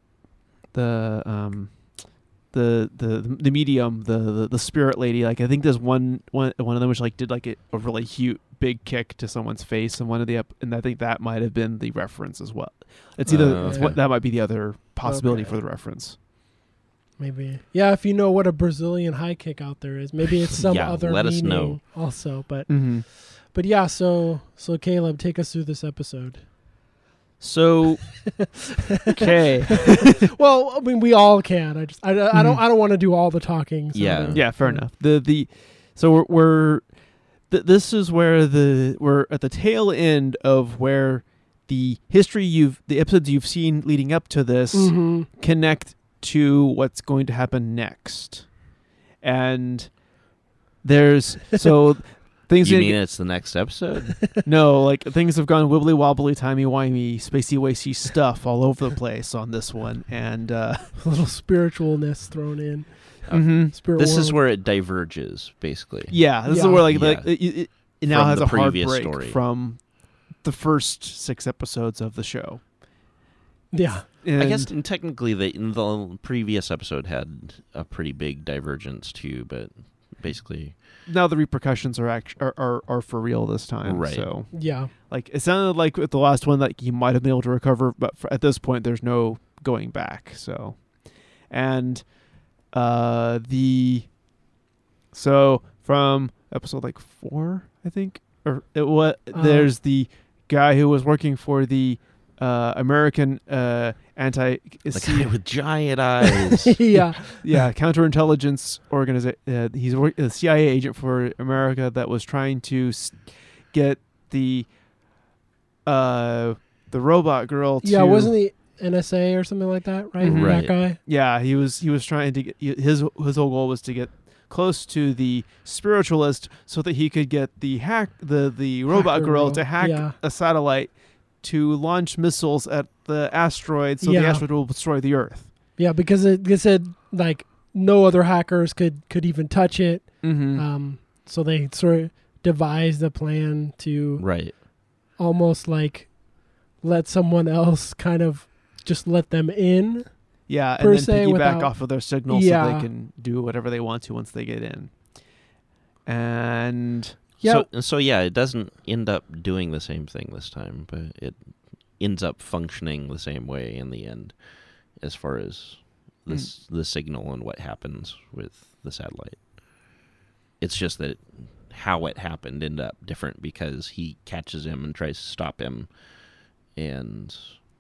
Speaker 4: medium, the spirit lady, like I think there's one of them which like did like a really huge big kick to someone's face, and and I think that might have been the reference as well. It's either
Speaker 3: Okay.
Speaker 4: that might be the other possibility
Speaker 2: Okay.
Speaker 4: for the reference.
Speaker 2: Maybe. Yeah, if you know what a Brazilian high kick out there is, maybe it's some
Speaker 3: Yeah,
Speaker 2: other
Speaker 3: let us
Speaker 2: meaning
Speaker 3: know.
Speaker 2: also. But
Speaker 4: Mm-hmm.
Speaker 2: but yeah, so Caleb, take us through this episode.
Speaker 4: So okay,
Speaker 2: Well, I mean, we all can. I don't want to do all the talking. So
Speaker 3: Yeah.
Speaker 4: yeah, fair enough. So this is where we're at the tail end of where the episodes you've seen leading up to this
Speaker 2: Mhm.
Speaker 4: connect to what's going to happen next. And There's so things.
Speaker 3: You mean it's the next episode?
Speaker 4: No, like things have gone wibbly wobbly, timey wimey, spacey wacy stuff all over the place on this one, and
Speaker 2: A little spiritualness thrown in. Spirit
Speaker 3: This is
Speaker 2: world.
Speaker 3: where it diverges, basically.
Speaker 4: yeah, this is
Speaker 2: Yeah.
Speaker 4: where like
Speaker 3: Yeah.
Speaker 4: it now
Speaker 3: From
Speaker 4: has
Speaker 3: the
Speaker 4: a hard
Speaker 3: previous
Speaker 4: break
Speaker 3: story.
Speaker 4: from the first 6 episodes of the show.
Speaker 2: Yeah.
Speaker 3: I guess
Speaker 4: And-
Speaker 3: technically the previous episode had a pretty big divergence too, but basically,
Speaker 4: now the repercussions are for real this time.
Speaker 3: Right.
Speaker 4: So
Speaker 2: Yeah.
Speaker 4: like it sounded like with the last one that he might have been able to recover, but at this point there's no going back. So, and so from episode like 4, I think, or it was there's the guy who was working for the American anti
Speaker 3: the guy with giant eyes.
Speaker 2: Yeah.
Speaker 4: counterintelligence organization. He's a CIA agent for America that was trying to get the robot girl to.
Speaker 2: Yeah, wasn't he NSA or something like that, right?
Speaker 4: Mhm.
Speaker 2: That
Speaker 3: Right.
Speaker 2: guy?
Speaker 4: Yeah, he was trying to get his whole goal was to get close to the spiritualist so that he could get the robot
Speaker 2: Hacker
Speaker 4: girl
Speaker 2: girl,
Speaker 4: to hack
Speaker 2: yeah.
Speaker 4: a satellite to launch missiles at the asteroid so the
Speaker 2: Yeah.
Speaker 4: asteroid will destroy the Earth.
Speaker 2: Yeah, because it said like no other hackers could even touch it.
Speaker 4: Mm-hmm.
Speaker 2: So they sort of devised a plan to
Speaker 3: Right.
Speaker 2: almost like let someone else kind of just let them in.
Speaker 4: Yeah,
Speaker 2: per
Speaker 4: and then
Speaker 2: se
Speaker 4: piggyback
Speaker 2: without-
Speaker 4: off of their signal so
Speaker 2: Yeah.
Speaker 4: they can do whatever they want to once they get in. And
Speaker 2: Yeah.
Speaker 3: So yeah, it doesn't end up doing the same thing this time, but it ends up functioning the same way in the end, as far as the signal and what happens with the satellite. It's just that how it happened ended up different because he catches him and tries to stop him, and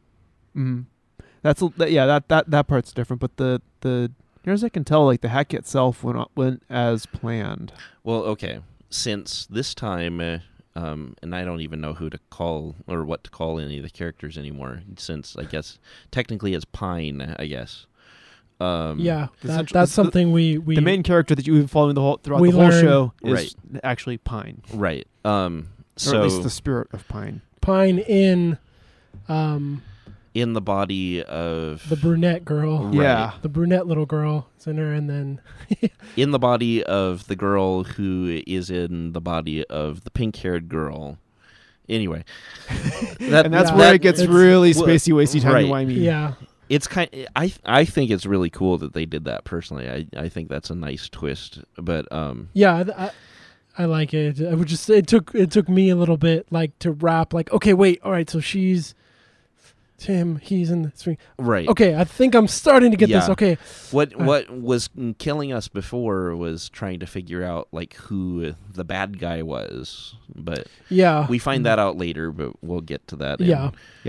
Speaker 4: that part's different, but the near as I can tell, like the hack itself went as planned.
Speaker 3: well, okay, since this time, and I don't even know who to call or what to call any of the characters anymore, since I guess technically it's Pine, I guess.
Speaker 2: Yeah,
Speaker 4: the
Speaker 2: that's something we
Speaker 4: the main character that you've been following throughout
Speaker 2: we
Speaker 4: the whole
Speaker 2: learn-
Speaker 4: show is
Speaker 3: Right.
Speaker 4: actually Pine,
Speaker 3: Right.
Speaker 4: or
Speaker 3: So
Speaker 4: at least the spirit of Pine.
Speaker 2: Pine in
Speaker 3: in the body of
Speaker 2: the brunette girl.
Speaker 3: Right.
Speaker 4: Yeah,
Speaker 2: The brunette little girl is in her, and then
Speaker 3: in the body of the girl who is in the body of the pink-haired girl. Anyway,
Speaker 4: and that's
Speaker 2: yeah,
Speaker 4: where it gets
Speaker 2: it's-
Speaker 4: really
Speaker 3: well,
Speaker 4: spacey, wacy, timey
Speaker 3: right.
Speaker 4: wimey.
Speaker 2: yeah,
Speaker 3: it's kind. I think it's really cool that they did that. Personally, I think that's a nice twist. But
Speaker 2: yeah. I like it. I would just it took me a little bit like to wrap like okay wait all right so she's Tim he's in the swing
Speaker 3: right.
Speaker 2: okay I think I'm starting to get this
Speaker 3: Yeah.
Speaker 2: okay
Speaker 3: What was killing us before was trying to figure out like who the bad guy was, but
Speaker 2: yeah
Speaker 3: we find that out later. But we'll get to that.
Speaker 2: Yeah.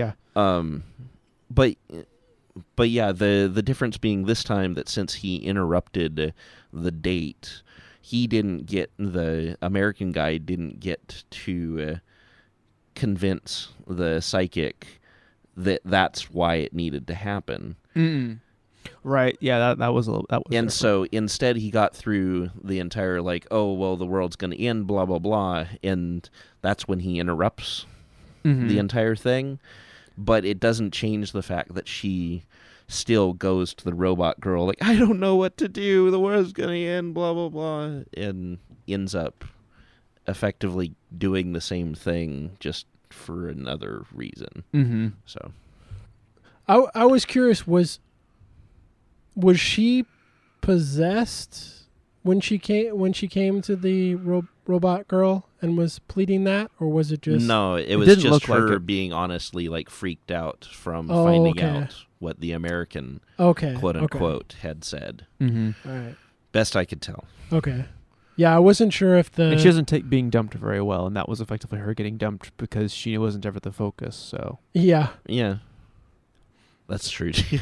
Speaker 3: But yeah, the difference being this time that since he interrupted the date, the American guy didn't get to convince the psychic that that's why it needed to happen.
Speaker 4: Right. Yeah, that was a little. That was
Speaker 3: And
Speaker 4: different.
Speaker 3: so instead he got through the entire like, oh, well, the world's going to end, blah, blah, blah. And that's when he interrupts the entire thing. But it doesn't change the fact that she still goes to the robot girl like, I don't know what to do. The world's going to end, blah, blah, blah. And ends up effectively doing the same thing just for another reason. So
Speaker 2: I was curious was she possessed when she came to the robot girl and was pleading that, or was it just
Speaker 3: no, it was
Speaker 4: didn't
Speaker 3: just
Speaker 4: look like
Speaker 3: her
Speaker 4: it.
Speaker 3: being honestly like freaked out from
Speaker 2: Oh,
Speaker 3: finding
Speaker 2: okay.
Speaker 3: out what the American
Speaker 2: okay
Speaker 3: quote
Speaker 2: okay.
Speaker 3: unquote had said.
Speaker 2: All right
Speaker 3: Best I could tell.
Speaker 2: okay yeah I wasn't sure if the
Speaker 4: And she doesn't take being dumped very well, and that was effectively her getting dumped because she wasn't ever the focus. So
Speaker 2: yeah
Speaker 3: Yeah. That's true too.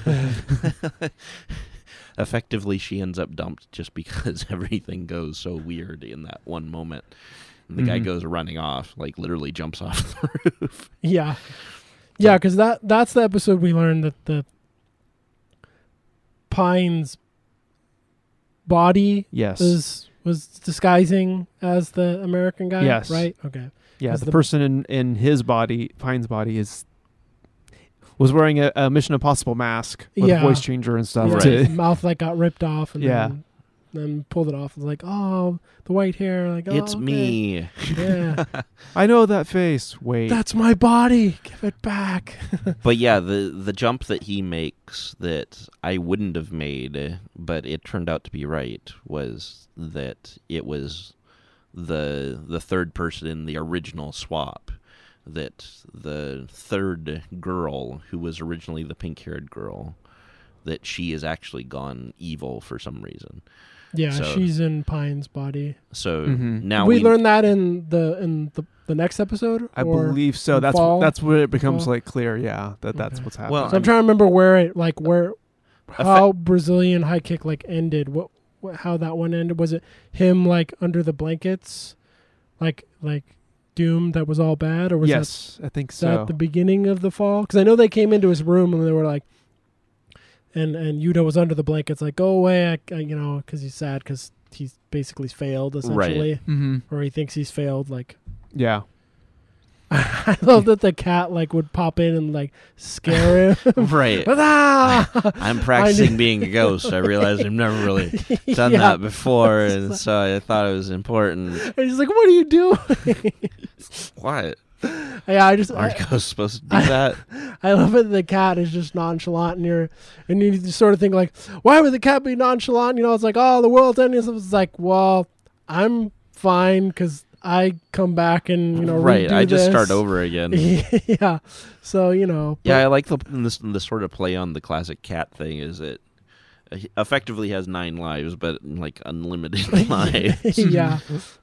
Speaker 3: Effectively she ends up dumped just because everything goes so weird in that one moment. And the guy goes running off, like literally jumps off the roof.
Speaker 2: yeah because that's the episode we learned that the Pine's body
Speaker 4: yes,
Speaker 2: was was disguising as the American guy.
Speaker 4: Yes.
Speaker 2: Right. Okay.
Speaker 4: Yeah,
Speaker 2: Was
Speaker 4: the
Speaker 2: the-
Speaker 4: person in his body, Pine's body, was wearing a Mission Impossible mask with
Speaker 2: Yeah.
Speaker 4: a voice changer and stuff.
Speaker 2: Yeah,
Speaker 3: Right.
Speaker 2: his mouth like got ripped off, and
Speaker 4: Yeah.
Speaker 2: then pulled it off. It was like, oh, the white hair. Like, oh,
Speaker 3: It's
Speaker 2: okay.
Speaker 3: me.
Speaker 2: Yeah,
Speaker 4: I know that face. Wait.
Speaker 2: that's my body. Give it back.
Speaker 3: But yeah, the jump that he makes that I wouldn't have made, but it turned out to be right, was that it was the third person in the original swap. That the third girl, who was originally the pink-haired girl, that she has actually gone evil for some reason.
Speaker 2: Yeah,
Speaker 3: So-
Speaker 2: she's in Pine's body.
Speaker 3: So
Speaker 4: Mhm.
Speaker 3: now
Speaker 2: we learned that in the next episode.
Speaker 4: I
Speaker 2: or-
Speaker 4: believe so.
Speaker 2: in
Speaker 4: That's
Speaker 2: fall?
Speaker 4: that's where it becomes
Speaker 2: Fall?
Speaker 4: like clear. Yeah, that's
Speaker 2: Okay.
Speaker 4: what's happening.
Speaker 3: Well,
Speaker 2: So I'm trying to remember where
Speaker 3: Effe-
Speaker 2: how Brazilian high kick like ended. What how that one ended? Was it him like under the blankets, like Doom that was all bad, or was
Speaker 4: yes, I think
Speaker 2: that
Speaker 4: so.
Speaker 2: the beginning of the fall? Because I know they came into his room and they were like, and Yuta was under the blankets, like, go away, because he's sad because he's basically failed essentially,
Speaker 4: Mm-hmm.
Speaker 2: or he thinks he's failed. Like,
Speaker 4: Yeah.
Speaker 2: I love that the cat like would pop in and like scare him.
Speaker 3: right.
Speaker 2: Ah!
Speaker 3: I'm practicing being a ghost. I realized I've never really done
Speaker 2: Yeah.
Speaker 3: that before, and so I thought it was important.
Speaker 2: And he's like, "What are you doing?"
Speaker 3: What?
Speaker 2: Yeah,
Speaker 3: Aren't ghosts supposed to do that?
Speaker 2: I love it. The cat is just nonchalant, and you just sort of think like, why would the cat be nonchalant? It's like, oh, the world's ending. So it's like, well, I'm fine because I come back and
Speaker 3: Right.
Speaker 2: redo
Speaker 3: I just
Speaker 2: this.
Speaker 3: start over again.
Speaker 2: Yeah. So
Speaker 3: Yeah, I like the sort of play on the classic cat thing. Is it effectively has 9 lives, but like unlimited lives.
Speaker 2: yeah.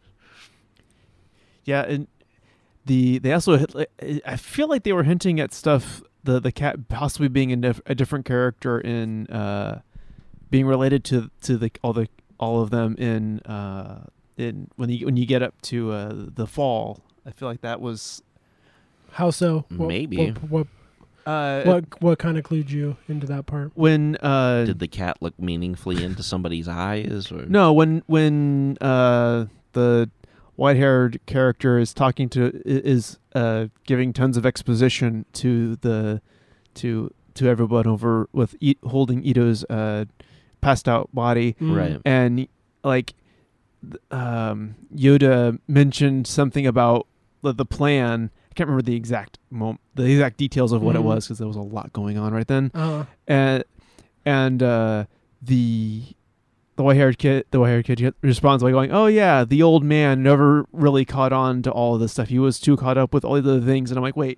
Speaker 4: Yeah, and they also I feel like they were hinting at stuff, the cat possibly being a different character in being related to all of them in when you get up to the fall. I feel like that was
Speaker 2: How so?
Speaker 3: Maybe.
Speaker 2: What kind of clued you into that part?
Speaker 4: when
Speaker 3: Did the cat look meaningfully into somebody's eyes? Or?
Speaker 4: no when the white-haired character is talking is giving tons of exposition to everyone over with holding Ito's passed out body,
Speaker 3: Right.
Speaker 4: and like Yoda mentioned something about the plan. I can't remember the exact details of what it
Speaker 2: Mhm.
Speaker 4: was because there was a lot going on right then.
Speaker 2: Uh-huh.
Speaker 4: And the white-haired kid responds by going, "Oh yeah, the old man never really caught on to all of this stuff. He was too caught up with all the other things." And I'm like, "Wait,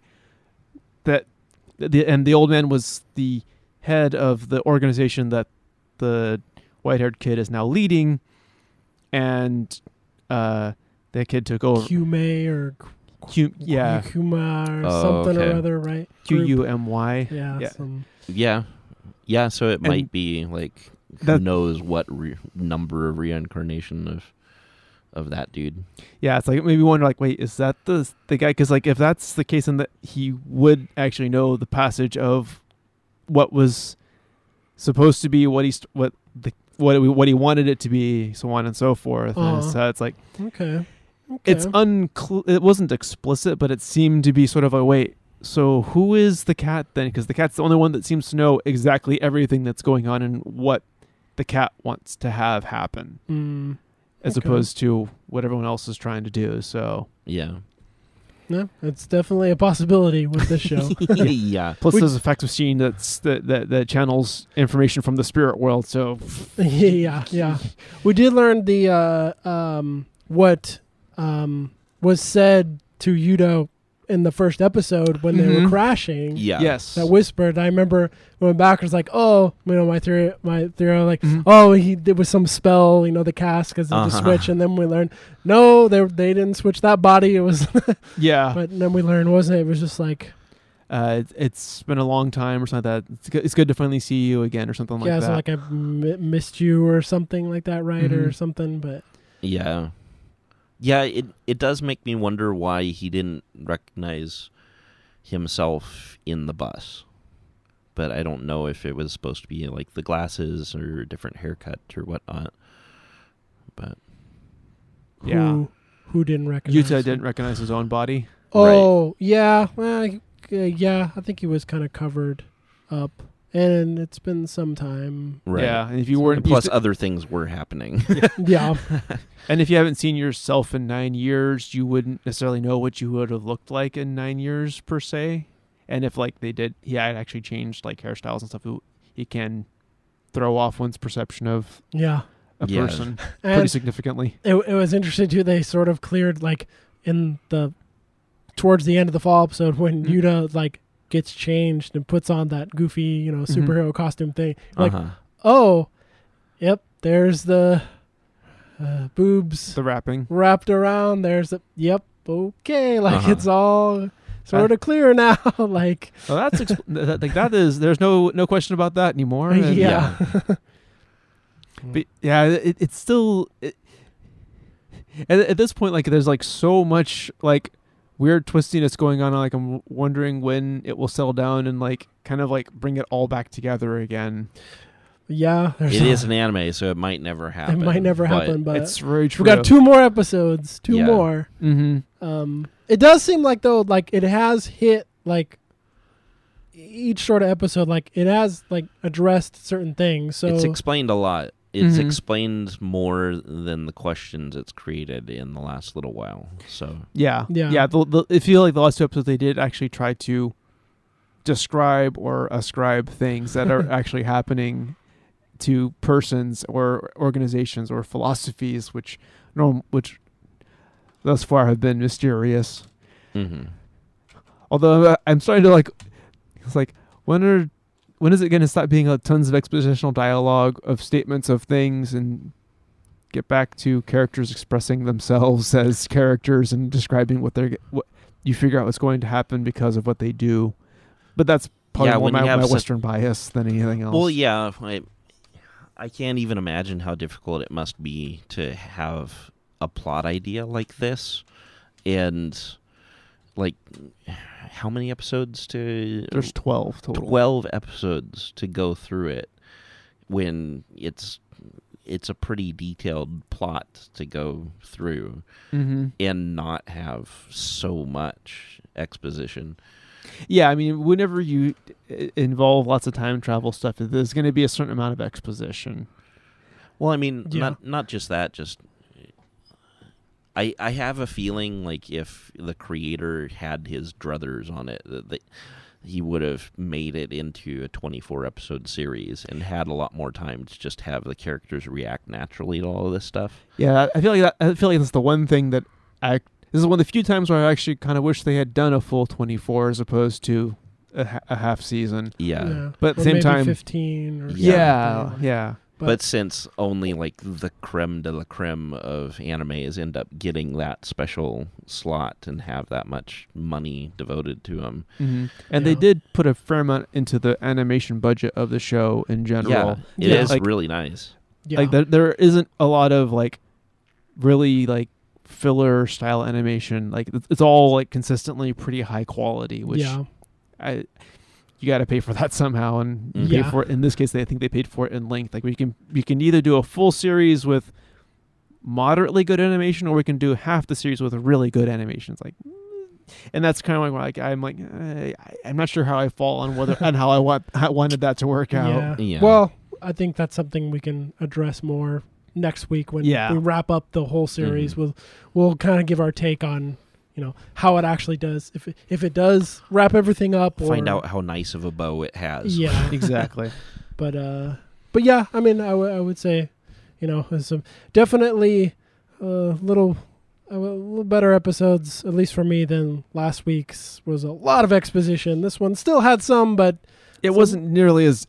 Speaker 4: the old man was the head of the organization that the white-haired kid is now leading, and that kid took over."
Speaker 2: Kume or
Speaker 4: Yeah,
Speaker 2: Kuma or
Speaker 3: Oh,
Speaker 2: something
Speaker 3: okay.
Speaker 2: or other, right? Group.
Speaker 4: QUMY.
Speaker 2: Yeah.
Speaker 4: Yeah.
Speaker 3: Yeah, so it
Speaker 4: And
Speaker 3: might be like who
Speaker 4: that-
Speaker 3: knows what number of reincarnation of that dude.
Speaker 4: Yeah, it's like it made me wonder, like, wait, is that the guy? Because like, if that's the case, then that he would actually know the passage of what was supposed to be, what he wanted it to be, so on and so forth.
Speaker 2: Uh-huh.
Speaker 4: And so it's like
Speaker 2: Okay.
Speaker 4: it's it wasn't explicit, but it seemed to be sort of a wait. So who is the cat then? Because the cat's the only one that seems to know exactly everything that's going on and what the cat wants to have happen, as
Speaker 2: Okay.
Speaker 4: opposed to what everyone else is trying to do. So
Speaker 3: Yeah.
Speaker 2: Yeah, it's definitely a possibility with this show.
Speaker 3: Yeah.
Speaker 4: plus there's a fax machine that channels information from the spirit world. So
Speaker 2: yeah. We did learn the what was said to Yudo in the first episode when they were
Speaker 4: Mhm.
Speaker 2: crashing.
Speaker 3: Yeah.
Speaker 4: yes,
Speaker 2: That whispered. I remember going backwards, like, oh, my theory, like,
Speaker 4: Mhm.
Speaker 2: oh, there was some spell, the cast because of the
Speaker 3: Uh-huh.
Speaker 2: switch, and then we learned, no, they didn't switch that body. It was,
Speaker 4: yeah.
Speaker 2: but then we learned, wasn't it? It was just like,
Speaker 4: It's been a long time or something like that. It's good to finally see you again or something like
Speaker 2: yeah,
Speaker 4: that.
Speaker 2: so like I missed you or something like that, right, or
Speaker 4: Mhm.
Speaker 2: something. But
Speaker 3: Yeah. Yeah, it does make me wonder why he didn't recognize himself in the bus. But I don't know if it was supposed to be like the glasses or a different haircut or whatnot. But
Speaker 2: who didn't recognize
Speaker 4: Yuta
Speaker 2: him.
Speaker 4: didn't recognize his own body.
Speaker 2: Oh, yeah. Well, yeah, I think he was kind of covered up. And it's been some time.
Speaker 3: Right.
Speaker 4: Yeah, and if you weren't
Speaker 3: And plus,
Speaker 4: used to-
Speaker 3: other things were happening.
Speaker 2: Yeah.
Speaker 4: and if you haven't seen yourself in 9 years, you wouldn't necessarily know what you would have looked like in 9 years per se. And if like he had actually changed like hairstyles and stuff, it can throw off one's perception of
Speaker 2: Yeah.
Speaker 4: a
Speaker 3: Yeah.
Speaker 4: person pretty
Speaker 2: And
Speaker 4: significantly.
Speaker 2: it was interesting, too. They sort of cleared, like, towards the end of the fall episode when Yuta, like, gets changed and puts on that goofy, superhero costume thing. Like, oh, yep, there's the boobs
Speaker 4: The wrapping.
Speaker 2: wrapped around. There's the, yep, okay. Like,
Speaker 3: Uh-huh.
Speaker 2: it's all sort of clear now. Like,
Speaker 4: Well, that's that is. There's no question about that anymore. And-
Speaker 2: yeah.
Speaker 4: But yeah, it's still at this point, like there's like so much like weird twistiness going on. Like I'm wondering when it will settle down and like kind of like bring it all back together again.
Speaker 2: Yeah.
Speaker 3: It is an anime, so it might never happen.
Speaker 2: It might never happen, but
Speaker 4: It's very true.
Speaker 2: we got 2 more episodes. Two
Speaker 3: Yeah.
Speaker 2: more.
Speaker 4: Mm-hmm.
Speaker 2: It does seem like, though, like it has hit, like, each sort of episode, like it has like addressed certain things. So
Speaker 3: It's explained a lot. It's
Speaker 4: Mhm.
Speaker 3: explained more than the questions it's created in the last little while. So
Speaker 4: Yeah.
Speaker 2: Yeah.
Speaker 4: I feel like the last 2 episodes they did actually try to describe or ascribe things that are actually happening to persons or organizations or philosophies, which thus far have been mysterious.
Speaker 3: mhm.
Speaker 4: Although I'm starting to like, it's like when is it going to stop being tons of expositional dialogue of statements of things and get back to characters expressing themselves as characters and describing what you figure out what's going to happen because of what they do. But that's probably
Speaker 3: Yeah,
Speaker 4: more
Speaker 3: when you
Speaker 4: my
Speaker 3: have
Speaker 4: Western bias than anything else.
Speaker 3: Well, yeah, I can't even imagine how difficult it must be to have a plot idea like this, and like how many episodes to?
Speaker 4: There's 12 total.
Speaker 3: 12 episodes to go through it when it's a pretty detailed plot to go through
Speaker 4: Mm-hmm.
Speaker 3: and not have so much exposition.
Speaker 4: Yeah, I mean, whenever you involve lots of time travel stuff, there's going to be a certain amount of exposition.
Speaker 3: Well, I mean,
Speaker 2: Yeah.
Speaker 3: not just that, just I have a feeling like if the creator had his druthers on it, that he would have made it into a 24-episode series and had a lot more time to just have the characters react naturally to all of this stuff.
Speaker 4: Yeah, I feel like that's the one thing that this is one of the few times where I actually kind of wish they had done a full 24 as opposed to a half season.
Speaker 3: Yeah.
Speaker 4: But at the
Speaker 2: Or
Speaker 4: same
Speaker 2: maybe
Speaker 4: time,
Speaker 2: 15 or
Speaker 4: yeah,
Speaker 2: something.
Speaker 4: yeah.
Speaker 3: But since only like the creme de la creme of animes end up getting that special slot and have that much money devoted to them,
Speaker 4: Mm-hmm. And
Speaker 2: Yeah.
Speaker 4: they did put a fair amount into the animation budget of the show in general.
Speaker 3: it
Speaker 2: Yeah.
Speaker 3: is
Speaker 4: Like-
Speaker 3: really nice.
Speaker 2: Yeah.
Speaker 4: Like there isn't a lot of like really like filler style animation. Like it's all like consistently pretty high quality, which
Speaker 2: yeah.
Speaker 4: You got to pay for that somehow, and you
Speaker 3: Mhm.
Speaker 4: pay
Speaker 2: Yeah.
Speaker 4: for it. In this case, I think they paid for it in length. Like you can either do a full series with moderately good animation, or we can do half the series with really good animation. It's like, and that's kind of like I'm not sure how I fall on whether and how I wanted that to work out.
Speaker 2: Yeah.
Speaker 3: Yeah.
Speaker 2: Well, I think that's something we can address more next week when
Speaker 4: Yeah.
Speaker 2: we wrap up the whole series.
Speaker 3: Mhm.
Speaker 2: We'll kind of give our take on how it actually does. If it does wrap everything up, or,
Speaker 3: Find out how nice of a bow it has.
Speaker 2: Yeah.
Speaker 4: Exactly.
Speaker 2: But yeah, I mean, I would say, there's some definitely a little better episodes, at least for me, than last week's. Was a lot of exposition. This one still had some, but
Speaker 4: It wasn't nearly as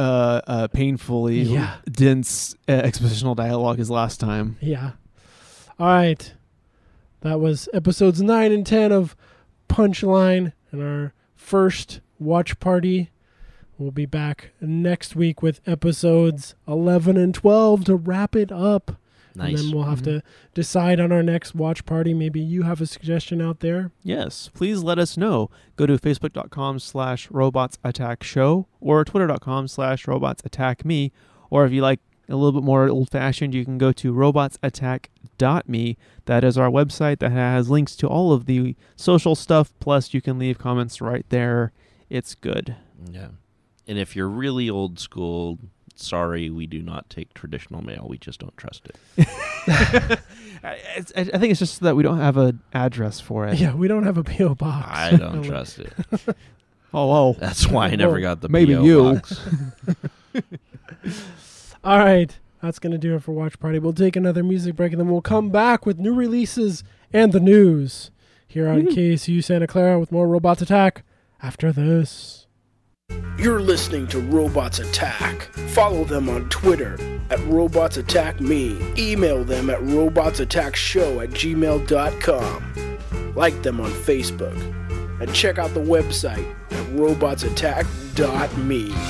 Speaker 4: painfully
Speaker 2: Yeah.
Speaker 4: dense expositional dialogue as last time.
Speaker 2: yeah. All right, that was episodes 9 and 10 of Punchline and our first watch party. We'll be back next week with episodes 11 and 12 to wrap it up.
Speaker 3: Nice.
Speaker 2: And then we'll have to decide on our next watch party. Maybe you have a suggestion out there.
Speaker 4: Yes, please let us know. Go to facebook.com/robotsattackshow or twitter.com/robotsattackme. Or if you like a little bit more old-fashioned, you can go to robotsattack.me. That is our website that has links to all of the social stuff, plus you can leave comments right there. It's good.
Speaker 3: Yeah. And if you're really old school, sorry, we do not take traditional mail. We just don't trust it.
Speaker 4: I think it's just that we don't have an address for it.
Speaker 2: Yeah, we don't have a P.O. box.
Speaker 3: I don't trust it.
Speaker 4: Oh, whoa.
Speaker 3: That's why I never got the
Speaker 4: maybe
Speaker 3: P.O.
Speaker 4: you.
Speaker 3: box.
Speaker 2: All right, that's going to do it for Watch Party. We'll take another music break, and then we'll come back with new releases and the news here on KSU Santa Clara with more Robots Attack after this.
Speaker 5: You're listening to Robots Attack. Follow them on Twitter at Robots Attack Me. Email them at robotsattackshow@gmail.com. Like them on Facebook. And check out the website at robotsattack.me.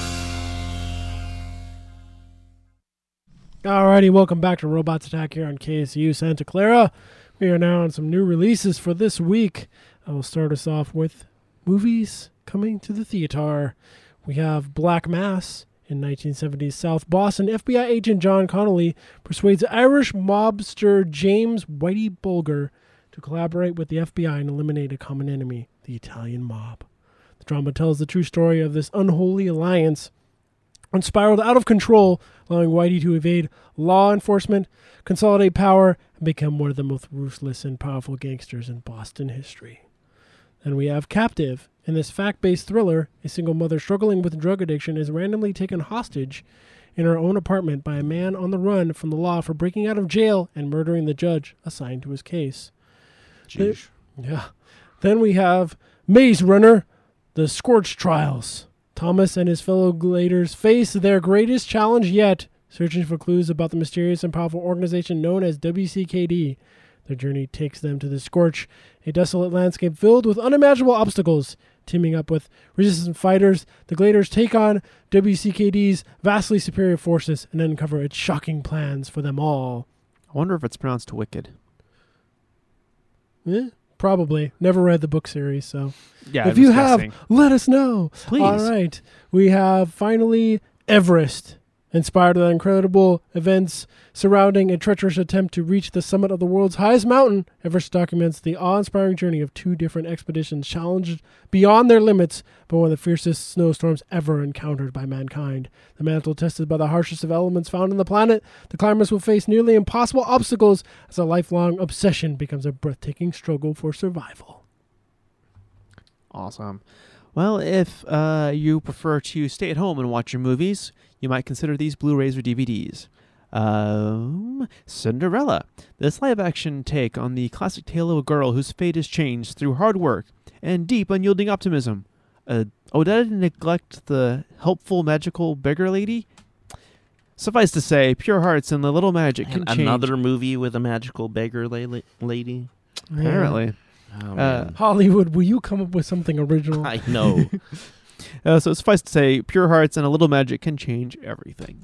Speaker 2: Alrighty, welcome back to Robots Attack here on KSU Santa Clara. We are now on some new releases for this week. I will start us off with movies coming to the theater. We have Black Mass. In 1970s South Boston, FBI agent John Connolly persuades Irish mobster James Whitey Bulger to collaborate with the FBI and eliminate a common enemy, the Italian mob. The drama tells the true story of this unholy alliance and spiraled out of control, allowing Whitey to evade law enforcement, consolidate power, and become one of the most ruthless and powerful gangsters in Boston history. Then we have Captive. In this fact-based thriller, a single mother struggling with drug addiction is randomly taken hostage in her own apartment by a man on the run from the law for breaking out of jail and murdering the judge assigned to his case.
Speaker 3: Jeez.
Speaker 2: Then we have Maze Runner, The Scorch Trials. Thomas and his fellow gladers face their greatest challenge yet, searching for clues about the mysterious and powerful organization known as WCKD. Their journey takes them to the Scorch, a desolate landscape filled with unimaginable obstacles. Teaming up with resistant fighters, the Gladers take on WCKD's vastly superior forces and uncover its shocking plans for them all.
Speaker 4: I wonder if it's pronounced Wicked.
Speaker 2: Probably. Never read the book series, so.
Speaker 4: Yeah,
Speaker 2: if you have, let us know.
Speaker 4: Please.
Speaker 2: All right. We have finally Everest. Inspired by the incredible events surrounding a treacherous attempt to reach the summit of the world's highest mountain, Everest documents the awe-inspiring journey of two different expeditions challenged beyond their limits by one of the fiercest snowstorms ever encountered by mankind. The mantle tested by the harshest of elements found on the planet, the climbers will face nearly impossible obstacles as a lifelong obsession becomes a breathtaking struggle for survival.
Speaker 4: Awesome. Well, if you prefer to stay at home and watch your movies, you might consider these Blu-rays or DVDs. Cinderella. This live-action take on the classic tale of a girl whose fate is changed through hard work and deep, unyielding optimism. Did I neglect the helpful, magical beggar lady? Suffice to say, pure hearts and the little magic can change.
Speaker 3: Another movie with a magical beggar lady?
Speaker 4: Apparently.
Speaker 3: Oh, man.
Speaker 2: Hollywood, will you come up with something original?
Speaker 3: I know.
Speaker 4: So suffice to say, pure hearts and a little magic can change everything.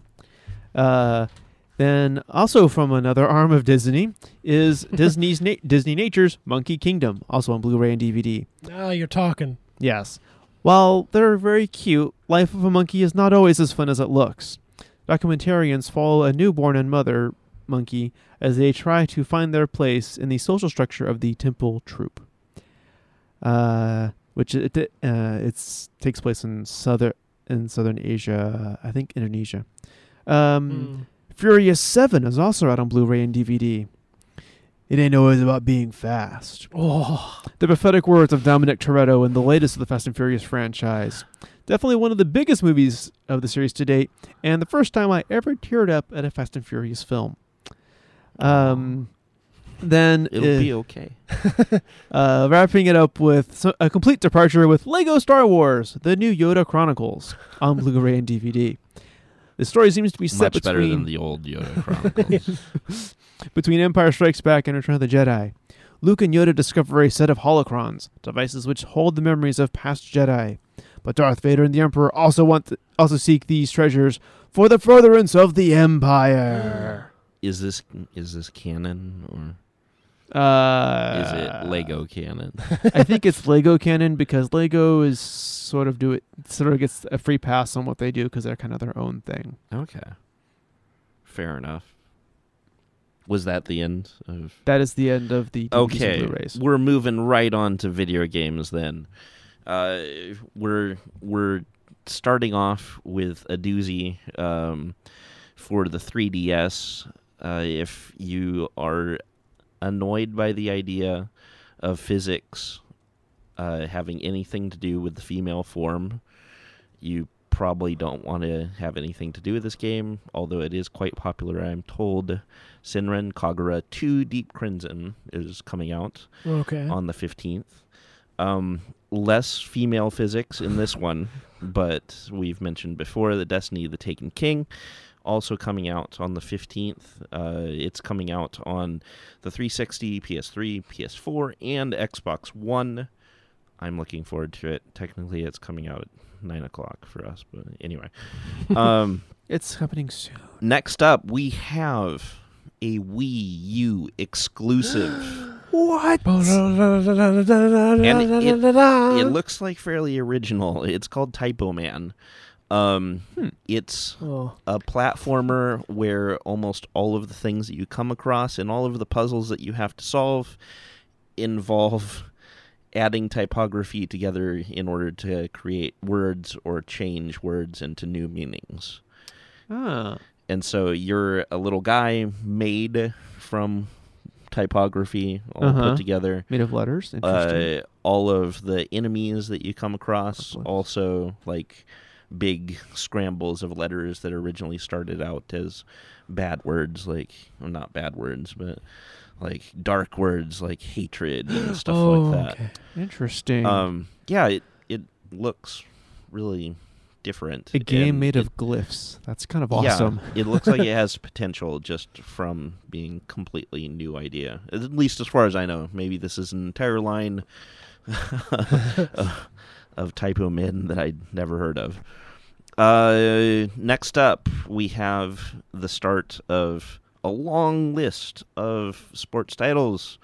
Speaker 4: Then also from another arm of Disney is Disney Nature's Monkey Kingdom, also on Blu-ray and DVD.
Speaker 2: Now you're talking.
Speaker 4: Yes. While they're very cute, life of a monkey is not always as fun as it looks. Documentarians follow a newborn and mother monkey as they try to find their place in the social structure of the temple troupe. Which it takes place in southern Asia, I think Indonesia. Furious 7 is also out on Blu-ray and DVD. It ain't always about being fast.
Speaker 2: Oh,
Speaker 4: The prophetic words of Dominic Toretto in the latest of the Fast and Furious franchise. Definitely one of the biggest movies of the series to date, and the first time I ever teared up at a Fast and Furious film. Then
Speaker 3: It'll be okay.
Speaker 4: wrapping it up with a complete departure with Lego Star Wars: The New Yoda Chronicles on Blu-ray and DVD. The story seems to be set
Speaker 3: Much better than the old Yoda Chronicles.
Speaker 4: between Empire Strikes Back and Return of the Jedi. Luke and Yoda discover a set of holocrons, devices which hold the memories of past Jedi. But Darth Vader and the Emperor also seek these treasures for the furtherance of the Empire.
Speaker 3: Is this canon or is it Lego canon?
Speaker 4: I think it's Lego canon because Lego is sort of gets a free pass on what they do because they're kind of their own thing.
Speaker 3: Okay. Fair enough. Was that the end of...
Speaker 4: That is the end of the DVDs
Speaker 3: Okay,
Speaker 4: and Blu-rays.
Speaker 3: we're moving right on to video games then. We're starting off with a doozy for the 3DS. If you are annoyed by the idea of physics having anything to do with the female form, you probably don't want to have anything to do with this game, although it is quite popular, I'm told. Senran Kagura 2 Deep Crimson is coming out on the 15th. Less female physics in this one, but we've mentioned before the Destiny the Taken King, also coming out on the 15th. It's coming out on the 360, PS3, PS4, and Xbox One. I'm looking forward to it. Technically, it's coming out at 9 o'clock for us, but anyway.
Speaker 4: It's happening soon.
Speaker 3: Next up, we have a Wii U exclusive.
Speaker 4: What?
Speaker 3: And it looks like fairly original. It's called Typo Man. It's a platformer where almost all of the things that you come across and all of the puzzles that you have to solve involve adding typography together in order to create words or change words into new meanings. And so you're a little guy made from typography all put together.
Speaker 4: Made of letters? Interesting.
Speaker 3: All of the enemies that you come across also like big scrambles of letters that originally started out as bad words, like, well, not bad words, but like dark words like hatred and stuff like that.
Speaker 4: Okay. Interesting.
Speaker 3: Yeah, it looks really different.
Speaker 4: A game made of glyphs. That's kind of awesome.
Speaker 3: Yeah, it looks like it has potential just from being completely new idea. At least as far as I know. Maybe this is an entire line of typo men that I'd never heard of. Next up, we have the start of a long list of sports titles.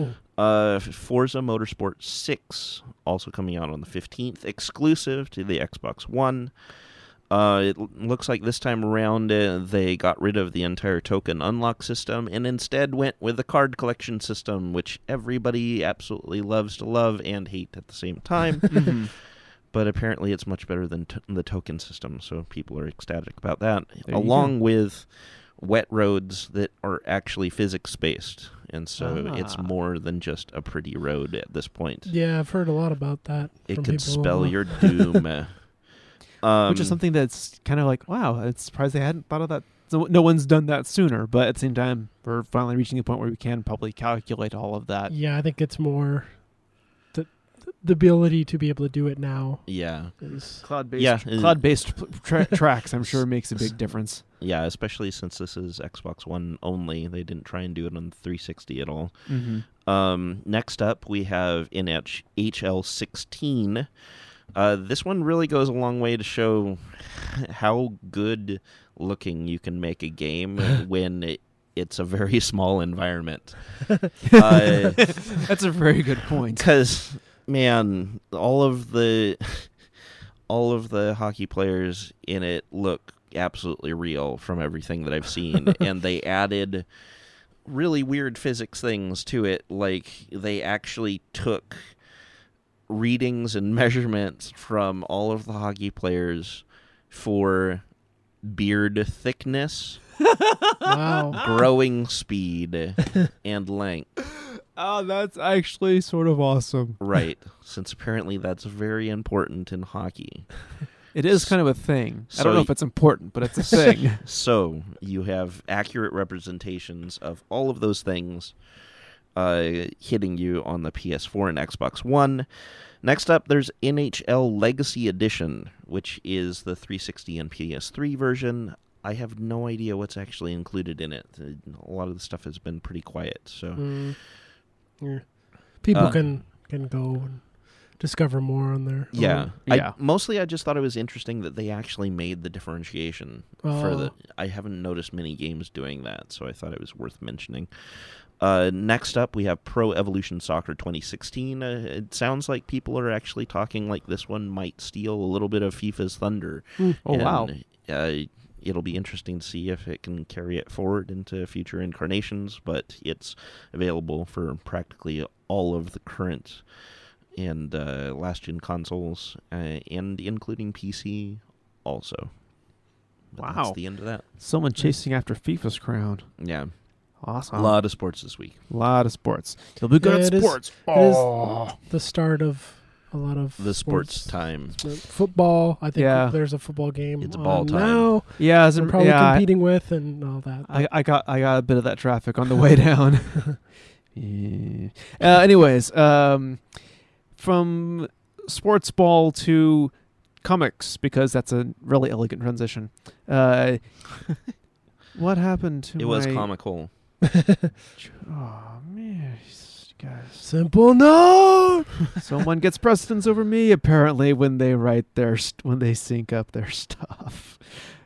Speaker 3: Forza Motorsport 6, also coming out on the 15th, exclusive to the Xbox One. It looks like this time around they got rid of the entire token unlock system and instead went with the card collection system, which everybody absolutely loves to love and hate at the same time. But apparently it's much better than the token system, so people are ecstatic about that. Along with wet roads that are actually physics-based. And so it's more than just a pretty road at this point.
Speaker 2: Yeah, I've heard a lot about that.
Speaker 3: It could spell your doom.
Speaker 4: Which is something that's kind of like, wow, it's surprised they hadn't thought of that. So no one's done that sooner, but at the same time, we're finally reaching a point where we can probably calculate all of that.
Speaker 2: Yeah, I think it's more the ability to be able to do it now.
Speaker 3: Yeah.
Speaker 4: Cloud-based tracks, I'm sure, makes a big difference.
Speaker 3: Yeah, especially since this is Xbox One only. They didn't try and do it on the 360 at all. Next up, we have NHL 16. This one really goes a long way to show how good looking you can make a game when it's a very small environment.
Speaker 4: That's a very good point.
Speaker 3: Because, man, all of the hockey players in it look absolutely real from everything that I've seen. And they added really weird physics things to it. Like, they actually took readings and measurements from all of the hockey players for beard thickness, growing speed, and length.
Speaker 4: Oh, that's actually sort of awesome.
Speaker 3: Right, since apparently that's very important in hockey.
Speaker 4: It is kind of a thing. I don't know if it's important, but it's a thing.
Speaker 3: So you have accurate representations of all of those things hitting you on the PS4 and Xbox One. Next up, there's NHL Legacy Edition, which is the 360 and PS3 version. I have no idea what's actually included in it. A lot of the stuff has been pretty quiet. So
Speaker 2: people can go and discover more on there.
Speaker 3: Yeah. Mostly I just thought it was interesting that they actually made the differentiation. I haven't noticed many games doing that, so I thought it was worth mentioning. Next up, we have Pro Evolution Soccer 2016. It sounds like people are actually talking like this one might steal a little bit of FIFA's thunder.
Speaker 4: Wow.
Speaker 3: it'll be interesting to see if it can carry it forward into future incarnations, but it's available for practically all of the current and last-gen consoles, and including PC also. But
Speaker 4: Wow.
Speaker 3: That's the end of that.
Speaker 4: Someone chasing after FIFA's crown.
Speaker 3: Yeah.
Speaker 4: Awesome.
Speaker 3: A lot of sports this week.
Speaker 4: A lot of sports. You'll be good
Speaker 2: Yeah,
Speaker 4: at
Speaker 2: it is-
Speaker 4: sports.
Speaker 2: It is the start of a lot of
Speaker 3: The sports time.
Speaker 2: Football. I think
Speaker 4: Yeah.
Speaker 2: there's a football game
Speaker 3: It's ball
Speaker 2: on
Speaker 3: time.
Speaker 2: now.
Speaker 4: Yeah,
Speaker 2: They're probably competing with and all that.
Speaker 4: I got a bit of that traffic on the way down. Yeah. Anyways, from sports ball to comics, because that's a really elegant transition. What happened to
Speaker 3: It was comical.
Speaker 4: Oh man, guys!
Speaker 2: Simple note.
Speaker 4: Someone gets precedence over me apparently when they write when they sync up their stuff.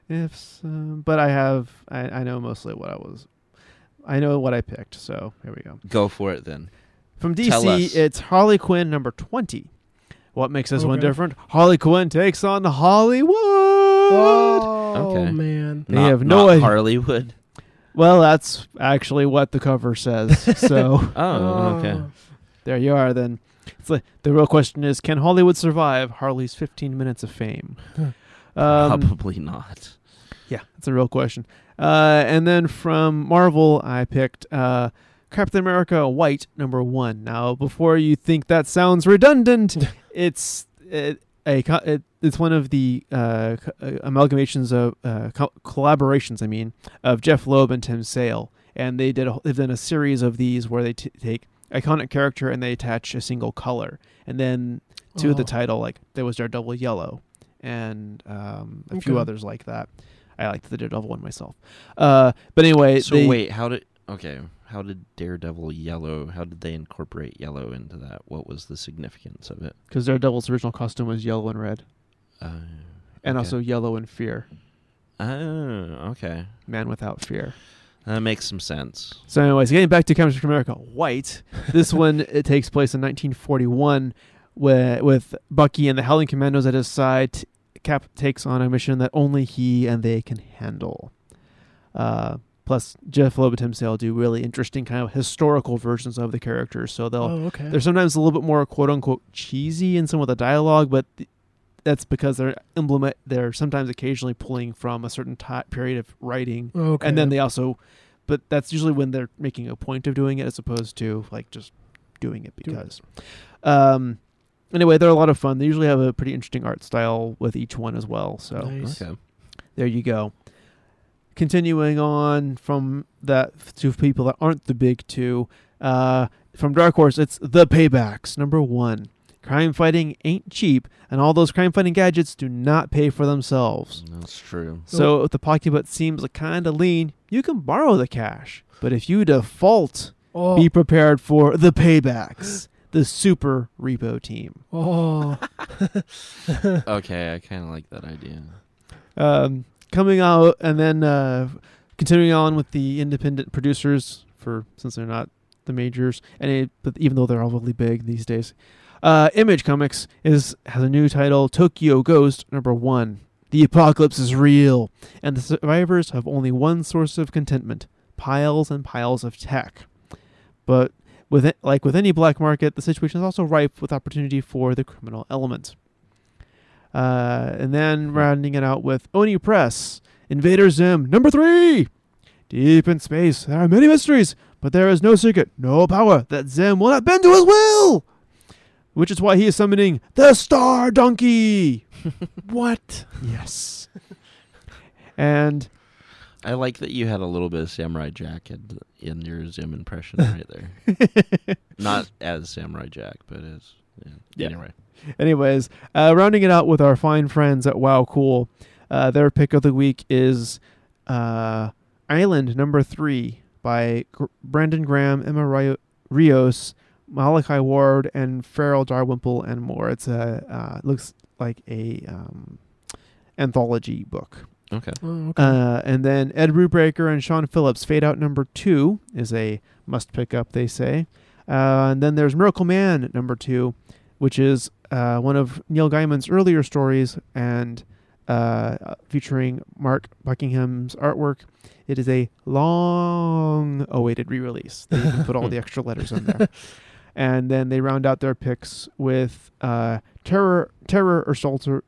Speaker 4: But I know mostly I know what I picked. So here we go.
Speaker 3: Go for it then.
Speaker 4: From
Speaker 3: Tell
Speaker 4: DC,
Speaker 3: us.
Speaker 4: it's Harley Quinn number 20. What makes this one
Speaker 2: Okay.
Speaker 4: different? Harley Quinn takes on Hollywood.
Speaker 2: Oh
Speaker 3: Okay.
Speaker 2: man.
Speaker 4: They have no idea.
Speaker 3: Hollywood.
Speaker 4: Well, that's actually what the cover says. So
Speaker 3: Oh, okay.
Speaker 4: there you are. Then it's like, the real question is, can Hollywood survive Harley's 15 minutes of fame?
Speaker 3: Probably not.
Speaker 4: Yeah, that's a real question. And then from Marvel, I picked Captain America White number 1. Now, before you think that sounds redundant, it's one of the amalgamations of collaborations. I mean, of Jeff Loeb and Tim Sale, and they've done a series of these where they take iconic character and they attach a single color, and then to the title, like there was Daredevil Yellow, and a few others like that. I liked the Daredevil one myself. But anyway,
Speaker 3: So wait, how did Daredevil Yellow, how did they incorporate yellow into that? What was the significance of it?
Speaker 4: because Daredevil's original costume was yellow and red, and
Speaker 3: Okay.
Speaker 4: also yellow and fear.
Speaker 3: Oh, okay.
Speaker 4: Man without fear.
Speaker 3: That makes some sense.
Speaker 4: So anyways, getting back to Captain America White, this one, it takes place in 1941 with Bucky and the Howling Commandos at his side. Cap takes on a mission that only he and they can handle. Plus, Jeff Loeb and Tim Sale do really interesting kind of historical versions of the characters. So
Speaker 2: Okay.
Speaker 4: they're sometimes a little bit more quote-unquote cheesy in some of the dialogue, but that's because they're sometimes occasionally pulling from a certain period of writing.
Speaker 2: Okay.
Speaker 4: And then but that's usually when they're making a point of doing it as opposed to like just doing it because. Anyway, they're a lot of fun. They usually have a pretty interesting art style with each one as well. So
Speaker 2: Nice.
Speaker 3: Okay.
Speaker 4: there you go. Continuing on from that to people that aren't the big two. From Dark Horse, it's The Paybacks, number 1. Crime fighting ain't cheap, and all those crime fighting gadgets do not pay for themselves.
Speaker 3: That's true.
Speaker 4: So if the pocketbook seems kind of lean, you can borrow the cash. But if you default, be prepared for the Paybacks, the super repo team.
Speaker 3: Okay, I kind of like that idea.
Speaker 4: Coming out and then continuing on with the independent producers since they're not the majors, but even though they're all really big these days. Image Comics has a new title, Tokyo Ghost number 1. The apocalypse is real, and the survivors have only one source of contentment: piles and piles of tech. But with any black market, the situation is also ripe with opportunity for the criminal element. And then rounding it out with Oni Press, Invader Zim number 3. Deep in space, there are many mysteries, but there is no secret, no power that Zim will not bend to his will. Which is why he is summoning the Star Donkey.
Speaker 2: What?
Speaker 4: Yes. And
Speaker 3: I like that you had a little bit of Samurai Jack in your Zim impression right there. Not as Samurai Jack, but as...
Speaker 4: Yeah.
Speaker 3: Anyway.
Speaker 4: anyways, rounding it out with our fine friends at Wow Cool, their pick of the week is Island number 3 by Brandon Graham, Emma Rios, Malachi Ward, and Farrell Darwimple, and more. It's looks like a anthology book.
Speaker 3: Okay.
Speaker 4: And then Ed Brubaker and Sean Phillips, Fade Out number 2 is a must pick up, they say. And then there's Miracle Man number 2, which is one of Neil Gaiman's earlier stories, and featuring Mark Buckingham's artwork. It is a long-awaited re-release. They even put all the extra letters in there. And then they round out their picks with Terror Assaulter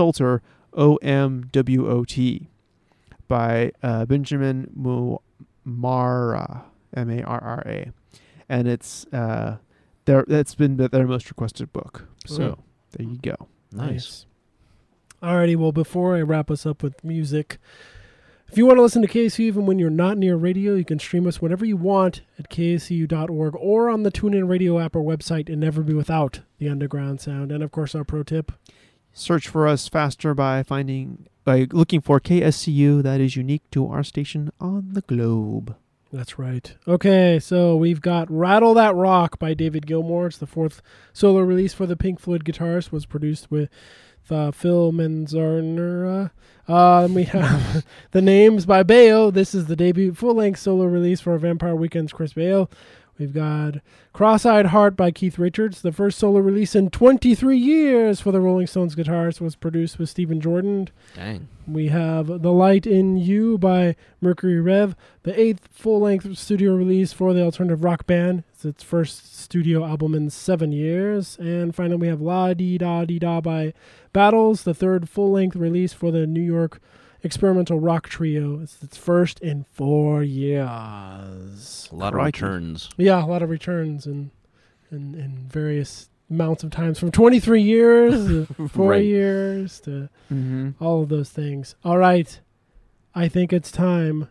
Speaker 4: OMWOT by Benjamin Marra, Marra. And it's that's been their most requested book. So there you go.
Speaker 3: Nice.
Speaker 2: Alrighty, well, before I wrap us up with music, if you want to listen to KSU even when you're not near radio, you can stream us whenever you want at ksu.org or on the TuneIn Radio app or website, and never be without the underground sound. And, of course, our pro tip.
Speaker 4: Search for us faster by looking for KSCU that is unique to our station on the globe.
Speaker 2: That's right. Okay, so we've got Rattle That Rock by David Gilmour. It's the fourth solo release for the Pink Floyd guitarist. Was produced with Phil Manzarek. We have The Names by Baio. This is the debut full-length solo release for Vampire Weekend's Chris Baio. We've got Cross-Eyed Heart by Keith Richards. The first solo release in 23 years for the Rolling Stones guitarist. Was produced with Stephen Jordan.
Speaker 3: Dang.
Speaker 2: We have The Light in You by Mercury Rev, the eighth full-length studio release for the alternative rock band. It's its first studio album in 7 years. And finally, we have La Dee Da Dee Da by Battles, the third full-length release for the New York experimental rock trio. It's its first in 4 years.
Speaker 3: A lot of returns.
Speaker 2: Yeah, a lot of returns in various amounts of times, from 23 years to 4
Speaker 3: Right.
Speaker 2: years to all of those things. All right, I think it's time.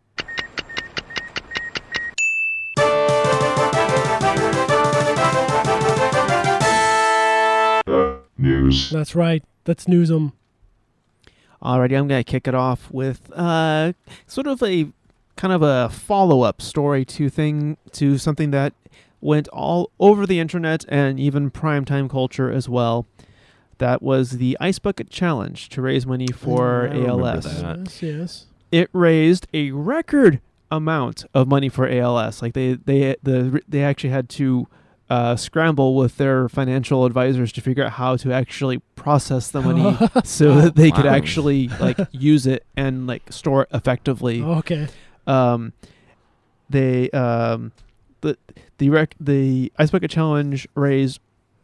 Speaker 1: News.
Speaker 2: That's right. Let's news them.
Speaker 4: Alrighty, I'm going to kick it off with sort of a kind of a follow-up story to something that went all over the internet and even primetime culture as well. That was the Ice Bucket Challenge to raise money for
Speaker 3: I remember
Speaker 4: ALS.
Speaker 3: that.
Speaker 2: Yes.
Speaker 4: It raised a record amount of money for ALS. Like they actually had to scramble with their financial advisors to figure out how to actually process the money so that they could
Speaker 3: Wow.
Speaker 4: actually like use it and like store it effectively.
Speaker 2: Okay.
Speaker 4: The Ice Bucket Challenge raised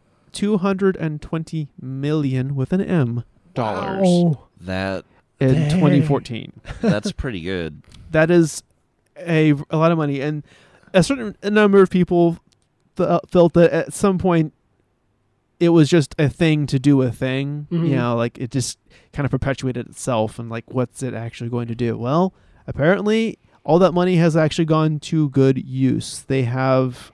Speaker 4: $220 million with an M dollars
Speaker 2: Oh,
Speaker 3: That
Speaker 4: in
Speaker 2: Dang.
Speaker 4: 2014.
Speaker 3: that's pretty good.
Speaker 4: That is a lot of money, and a certain number of people felt that at some point it was just a thing to do a thing.
Speaker 2: Mhm.
Speaker 4: You know, like it just kind of perpetuated itself, and like what's it actually going to do? Well, apparently all that money has actually gone to good use. They have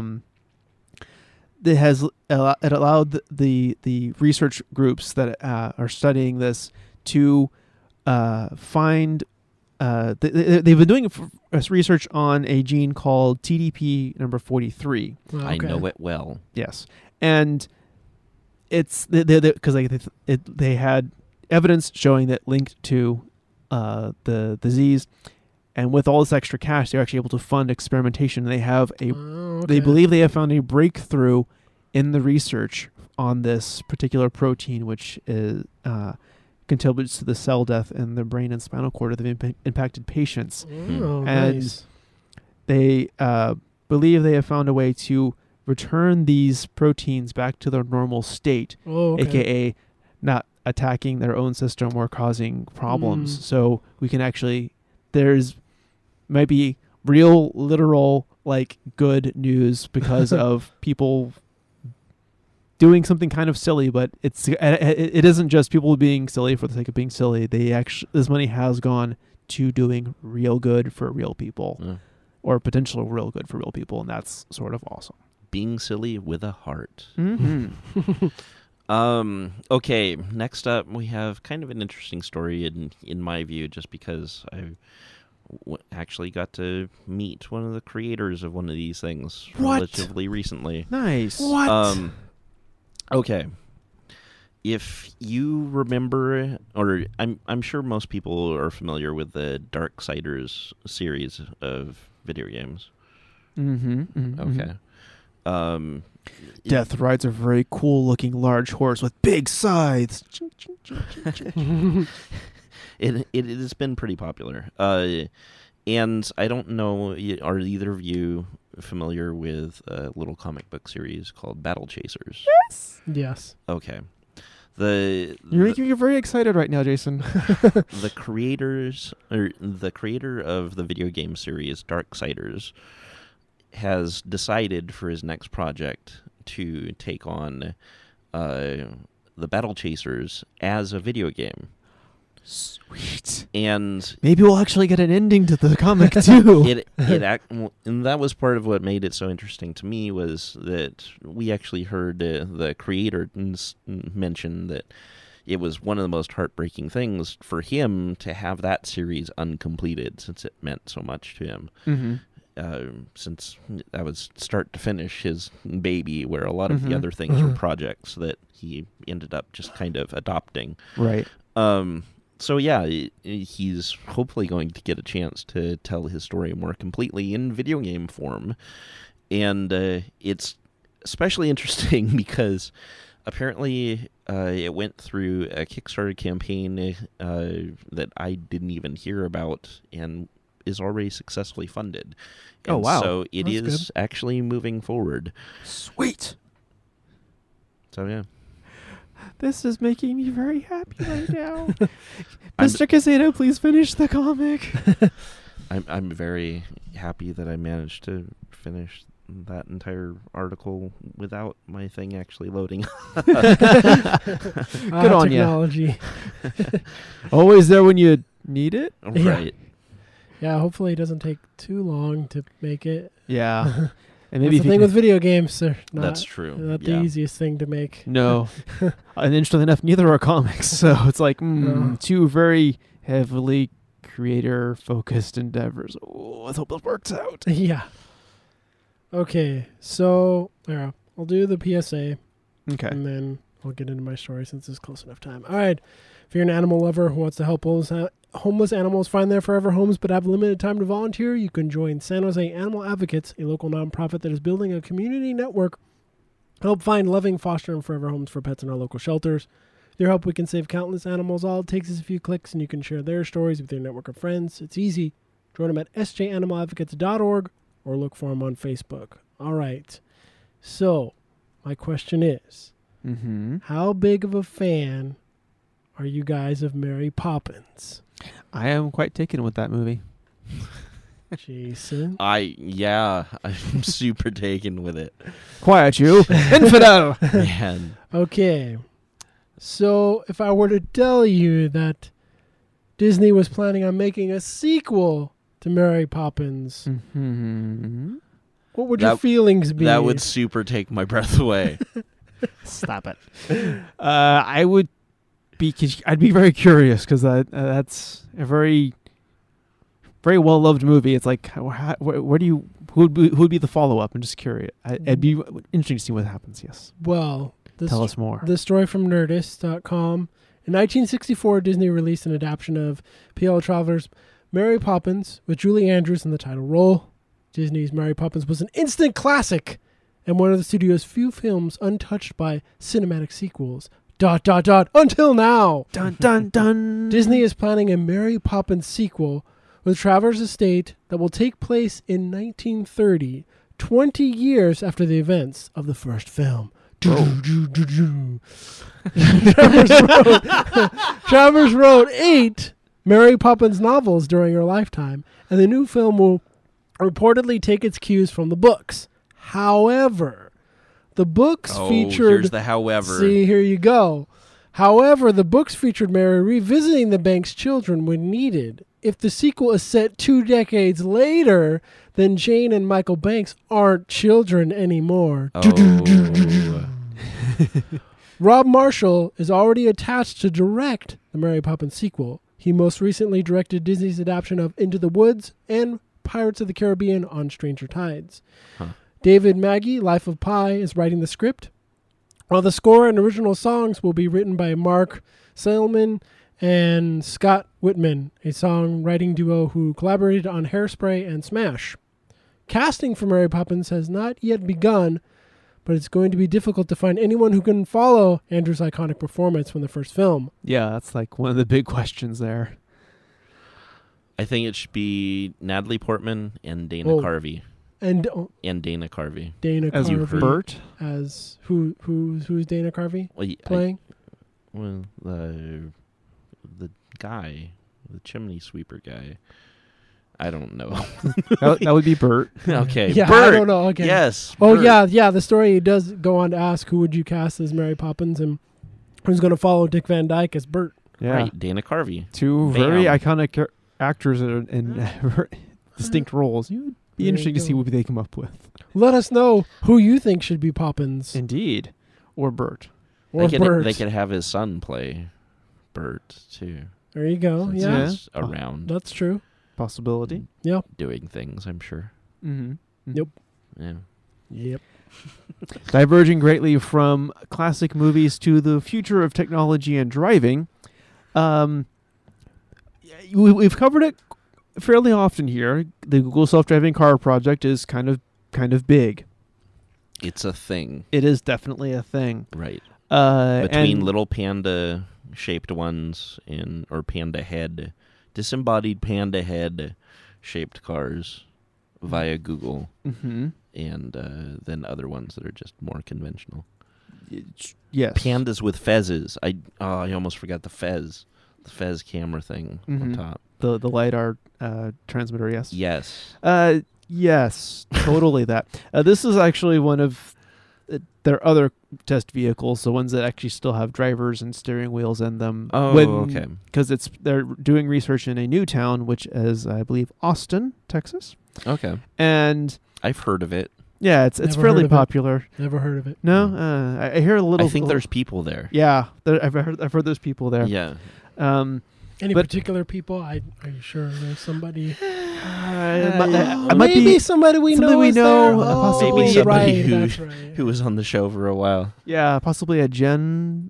Speaker 4: it allowed the research groups that are studying this to find they've been doing research on a gene called TDP number 43.
Speaker 2: okay.
Speaker 3: I know it well.
Speaker 4: Yes, and it's because they had evidence showing that linked to the disease, and with all this extra cash, they're actually able to fund experimentation. They have
Speaker 2: Okay.
Speaker 4: they believe they have found a breakthrough in the research on this particular protein, which is contributes to the cell death in the brain and spinal cord of the impacted patients.
Speaker 2: Oh,
Speaker 4: And
Speaker 2: nice.
Speaker 4: They believe they have found a way to return these proteins back to their normal state,
Speaker 2: Oh, okay.
Speaker 4: aka not attacking their own system or causing problems. So we can actually, there's maybe real, literal, like good news because of people doing something kind of silly, but it isn't just people being silly for the sake of being silly. This money has gone to doing real good for real people,
Speaker 3: Yeah.
Speaker 4: or potential real good for real people, and that's sort of awesome.
Speaker 3: Being silly with a heart.
Speaker 4: Mm-hmm.
Speaker 3: Okay, next up we have kind of an interesting story in my view, just because I actually got to meet one of the creators of one of these things
Speaker 4: What?
Speaker 3: relatively recently.
Speaker 4: Nice.
Speaker 2: What?
Speaker 3: Okay. If you remember, or I'm sure most people are familiar with the Darksiders series of video games.
Speaker 4: Mm-hmm. Mm-hmm.
Speaker 3: Okay.
Speaker 4: Death rides a very cool-looking large horse with big scythes.
Speaker 3: It has been pretty popular. And I don't know, are either of you familiar with a little comic book series called Battle Chasers?
Speaker 2: Yes.
Speaker 3: Okay.
Speaker 4: You're making me very excited right now, Jason.
Speaker 3: The creator of the video game series Darksiders has decided for his next project to take on the Battle Chasers as a video game.
Speaker 4: Sweet.
Speaker 3: And
Speaker 4: maybe we'll actually get an ending to the comic too.
Speaker 3: And that was part of what made it so interesting to me, was that we actually heard the creator mention that it was one of the most heartbreaking things for him to have that series uncompleted, since it meant so much to him.
Speaker 4: Mm-hmm.
Speaker 3: Since that was start to finish his baby, where a lot of the other things were projects that he ended up just kind of adopting.
Speaker 4: Right.
Speaker 3: So yeah, he's hopefully going to get a chance to tell his story more completely in video game form. And it's especially interesting because apparently it went through a Kickstarter campaign that I didn't even hear about and is already successfully funded. And
Speaker 4: oh, wow.
Speaker 3: So it
Speaker 2: That's
Speaker 3: is actually moving forward.
Speaker 4: Sweet.
Speaker 3: So yeah.
Speaker 4: This is making me very happy right now. Mr. Casino, please finish the comic.
Speaker 3: I'm very happy that I managed to finish that entire article without my thing actually loading.
Speaker 4: Good on you.
Speaker 2: Technology.
Speaker 4: Always there when you need it.
Speaker 3: Right.
Speaker 2: Yeah, hopefully it doesn't take too long to make it.
Speaker 4: Yeah. And
Speaker 2: Maybe the thing with video games, they're
Speaker 3: That's true.
Speaker 2: not the easiest thing to make.
Speaker 4: No. And interestingly enough, neither are comics. So it's like two very heavily creator-focused endeavors. Oh, let's hope this works out.
Speaker 2: Yeah. Okay, so I'll do the PSA.
Speaker 4: Okay.
Speaker 2: And then I'll get into my story since it's close enough time. All right. If you're an animal lover who wants to help homeless animals find their forever homes but have limited time to volunteer, you can join San Jose Animal Advocates, a local nonprofit that is building a community network to help find loving foster and forever homes for pets in our local shelters. With your help, we can save countless animals. All it takes is a few clicks, and you can share their stories with your network of friends. It's easy. Join them at sjanimaladvocates.org or look for them on Facebook. All right. So, my question is, how big of a fan are you guys of Mary Poppins?
Speaker 4: I am quite taken with that movie.
Speaker 2: Jason?
Speaker 3: I'm super taken with it.
Speaker 4: Quiet, you. Infidel!
Speaker 3: Man.
Speaker 2: Okay. So, if I were to tell you that Disney was planning on making a sequel to Mary Poppins, what would your feelings be?
Speaker 3: That would super take my breath away.
Speaker 4: Stop it. I would I'd be very curious because that's a very, very well loved movie. It's like, who would be the follow up? I'm just curious. It'd be interesting to see what happens. Yes.
Speaker 2: Well,
Speaker 4: tell us more.
Speaker 2: The story from Nerdist.com. In 1964, Disney released an adaptation of P.L. Travers' Mary Poppins with Julie Andrews in the title role. Disney's Mary Poppins was an instant classic and one of the studio's few films untouched by cinematic sequels. ... until now.
Speaker 4: Dun, dun, dun.
Speaker 2: Disney is planning a Mary Poppins sequel with Travers' estate that will take place in 1930, 20 years after the events of the first film. Travers wrote 8 Mary Poppins novels during her lifetime, and the new film will reportedly take its cues from the books. However, the books featured...
Speaker 3: here's the however.
Speaker 2: See, here you go. However, the books featured Mary revisiting the Banks children when needed. If the sequel is set 2 decades later, then Jane and Michael Banks aren't children anymore. Rob Marshall is already attached to direct the Mary Poppins sequel. He most recently directed Disney's adaptation of Into the Woods and Pirates of the Caribbean on Stranger Tides. David Maggie, Life of Pi, is writing the script, while the score and original songs will be written by Mark Selman and Scott Whitman, a songwriting duo who collaborated on Hairspray and Smash. Casting for Mary Poppins has not yet begun, but it's going to be difficult to find anyone who can follow Andrew's iconic performance from the first film.
Speaker 4: Yeah, that's like one of the big questions there.
Speaker 3: I think it should be Natalie Portman and Dana Carvey.
Speaker 2: And
Speaker 3: Dana Carvey.
Speaker 2: Dana
Speaker 4: As
Speaker 2: Carvey.
Speaker 4: Bert?
Speaker 2: As who's Dana Carvey
Speaker 3: Well,
Speaker 2: playing?
Speaker 3: The guy, the chimney sweeper guy. I don't know.
Speaker 4: that would be Bert.
Speaker 3: Okay.
Speaker 2: Yeah,
Speaker 3: Bert.
Speaker 2: I don't know. Okay.
Speaker 3: Yes.
Speaker 2: Oh,
Speaker 3: Bert.
Speaker 2: yeah. The story does go on to ask who would you cast as Mary Poppins and who's going to follow Dick Van Dyke as Bert.
Speaker 4: Yeah.
Speaker 3: Right. Dana Carvey.
Speaker 4: Two
Speaker 3: Bam.
Speaker 4: very iconic actors in distinct roles. It would be
Speaker 2: There
Speaker 4: interesting
Speaker 2: you
Speaker 4: to see
Speaker 2: go.
Speaker 4: what they come up with.
Speaker 2: Let us know who you think should be Poppins
Speaker 4: Indeed. Or Bert.
Speaker 2: or Bert.
Speaker 3: They could have his son play Bert too.
Speaker 2: There you go.
Speaker 3: Since
Speaker 2: Yeah,
Speaker 3: he's around
Speaker 2: that's true.
Speaker 4: Possibility.
Speaker 2: Yep.
Speaker 3: doing things, I'm sure.
Speaker 4: Mm-hmm.
Speaker 2: Yep.
Speaker 3: Yeah.
Speaker 2: Yep.
Speaker 4: Diverging greatly from classic movies to the future of technology and driving, we've covered it fairly often here. The Google self-driving car project is kind of big.
Speaker 3: It's a thing.
Speaker 4: It is definitely a thing.
Speaker 3: Right.
Speaker 4: Between
Speaker 3: Between little panda shaped ones or panda head, disembodied panda head shaped cars via Google,
Speaker 4: Mm-hmm.
Speaker 3: and then other ones that are just more conventional.
Speaker 4: Yes.
Speaker 3: Pandas with fezzes. I almost forgot the fez camera thing on
Speaker 4: Mhm.
Speaker 3: top.
Speaker 4: The LiDAR transmitter, yes.
Speaker 3: Yes.
Speaker 4: Yes, totally that. This is actually one of their other test vehicles, the ones that actually still have drivers and steering wheels in them.
Speaker 3: Oh, okay.
Speaker 4: Because they're doing research in a new town, which is, I believe, Austin, Texas.
Speaker 3: Okay.
Speaker 4: And
Speaker 3: I've heard of it.
Speaker 4: yeah, it's
Speaker 2: Never
Speaker 4: fairly
Speaker 2: heard of it.
Speaker 4: popular.
Speaker 2: Never heard of it.
Speaker 4: No, I hear a little.
Speaker 3: I think there's people there.
Speaker 4: Yeah, I've heard there's people there.
Speaker 3: Yeah.
Speaker 2: Any
Speaker 4: But-
Speaker 2: particular people? Are you sure there's somebody?
Speaker 4: I might
Speaker 2: Maybe
Speaker 4: be
Speaker 2: somebody we
Speaker 4: somebody
Speaker 2: know.
Speaker 4: we
Speaker 2: is
Speaker 4: know,
Speaker 2: there. Oh,
Speaker 4: possibly
Speaker 3: Maybe somebody
Speaker 2: right,
Speaker 3: who-
Speaker 2: that's right.
Speaker 3: Who was on the show for a while.
Speaker 4: yeah, possibly a Jenny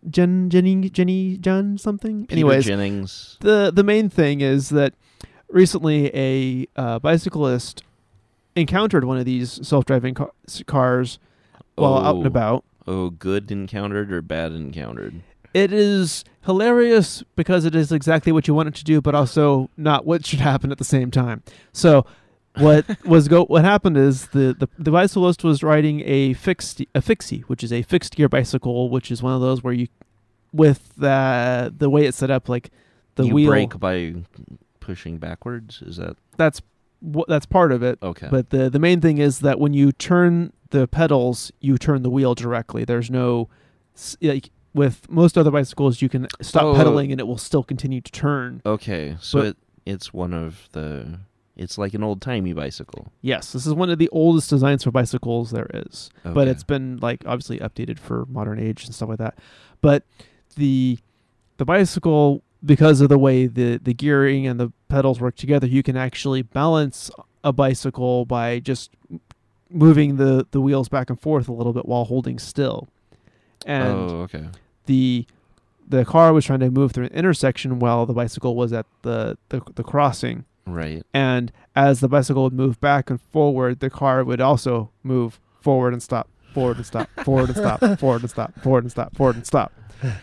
Speaker 4: John something.
Speaker 3: Peter
Speaker 4: Anyways,
Speaker 3: Jennings.
Speaker 4: the main thing is that recently a bicyclist encountered one of these self-driving cars while out and about.
Speaker 3: Oh, good encountered or bad encountered?
Speaker 4: It is hilarious because it is exactly what you want it to do, but also not what should happen at the same time. So, what happened is the bicyclist was riding a fixie, which is a fixed gear bicycle, which is one of those where you, with the way it's set up, like the
Speaker 3: you
Speaker 4: wheel
Speaker 3: brake by pushing backwards? Is that
Speaker 4: that's part of it.
Speaker 3: okay?
Speaker 4: But the main thing is that when you turn the pedals, you turn the wheel directly. There's no like with most other bicycles, you can stop pedaling and it will still continue to turn.
Speaker 3: Okay, so
Speaker 4: But-
Speaker 3: it's one of the. It's like an old timey bicycle.
Speaker 4: Yes, this is one of the oldest designs for bicycles there is. But
Speaker 3: Okay.
Speaker 4: it's been like obviously updated for modern age and stuff like that. But the bicycle, because of the way the gearing and the pedals work together, you can actually balance a bicycle by just moving the wheels back and forth a little bit while holding still. And
Speaker 3: okay.
Speaker 4: the car was trying to move through an intersection while the bicycle was at the crossing.
Speaker 3: Right.
Speaker 4: And as the bicycle would move back and forward, the car would also move forward and stop, forward and stop, forward and stop, forward and stop, forward and stop, forward and stop.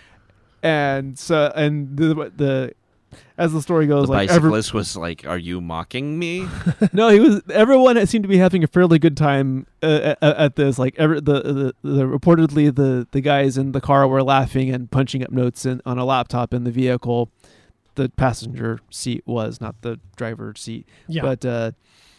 Speaker 4: And so, and the as the story goes,
Speaker 3: The
Speaker 4: like
Speaker 3: bicyclist was like, "Are you mocking me?"
Speaker 4: no, he was. Everyone seemed to be having a fairly good time at this. Like the reportedly the guys in the car were laughing and punching up notes on a laptop in the vehicle. The passenger seat was, not the driver's seat.
Speaker 2: Yeah.
Speaker 4: But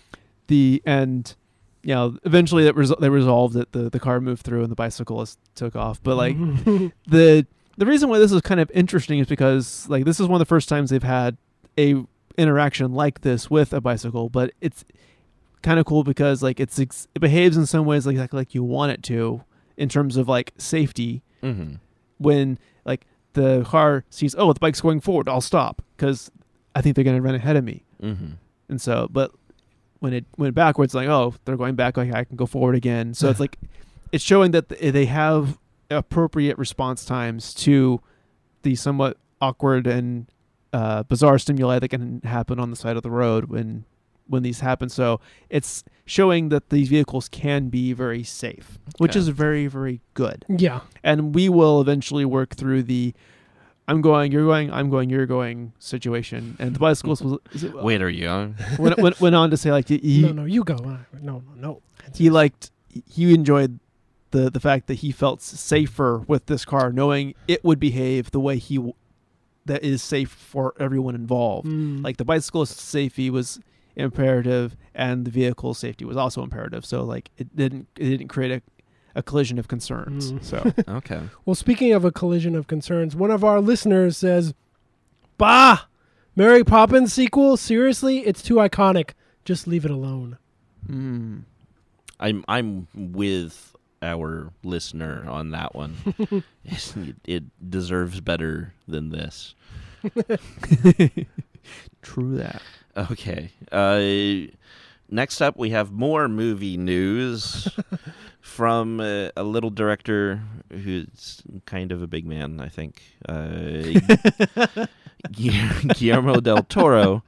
Speaker 4: eventually they resolved it. The car moved through and the bicyclist took off. But like the reason why this is kind of interesting is because like this is one of the first times they've had a interaction like this with a bicycle. But it's kind of cool because like it behaves in some ways exactly like you want it to in terms of like safety.
Speaker 3: Mm-hmm.
Speaker 4: When like the car sees, oh, the bike's going forward, I'll stop because I think they're going to run ahead of me.
Speaker 3: Mm-hmm.
Speaker 4: And so, but when it went backwards, like, oh, they're going back, like I can go forward again. So it's like, it's showing that they have appropriate response times to the somewhat awkward and bizarre stimuli that can happen on the side of the road when when these happen. So it's showing that these vehicles can be very safe, which
Speaker 3: Okay.
Speaker 4: is very, very good.
Speaker 2: Yeah.
Speaker 4: And we will eventually work through the I'm going, you're going, I'm going, you're going situation. And the bicycles
Speaker 3: Wait, are you on?
Speaker 4: went on to say like
Speaker 2: No, you go. No.
Speaker 4: he enjoyed the fact that he felt safer with this car, knowing it would behave the way that is safe for everyone involved.
Speaker 2: Mm.
Speaker 4: Like the bicyclist's safety was imperative, and the vehicle's safety was also imperative. So like it didn't create a collision of concerns.
Speaker 2: Mm.
Speaker 4: So
Speaker 3: Okay.
Speaker 2: Well, speaking of a collision of concerns, one of our listeners says, "Bah, Mary Poppins sequel? Seriously, it's too iconic. Just leave it alone."
Speaker 3: I'm with our listener on that one. It deserves better than this.
Speaker 4: true that.
Speaker 3: Okay. Next up, we have more movie news from a little director who's kind of a big man, I think. Guillermo del Toro.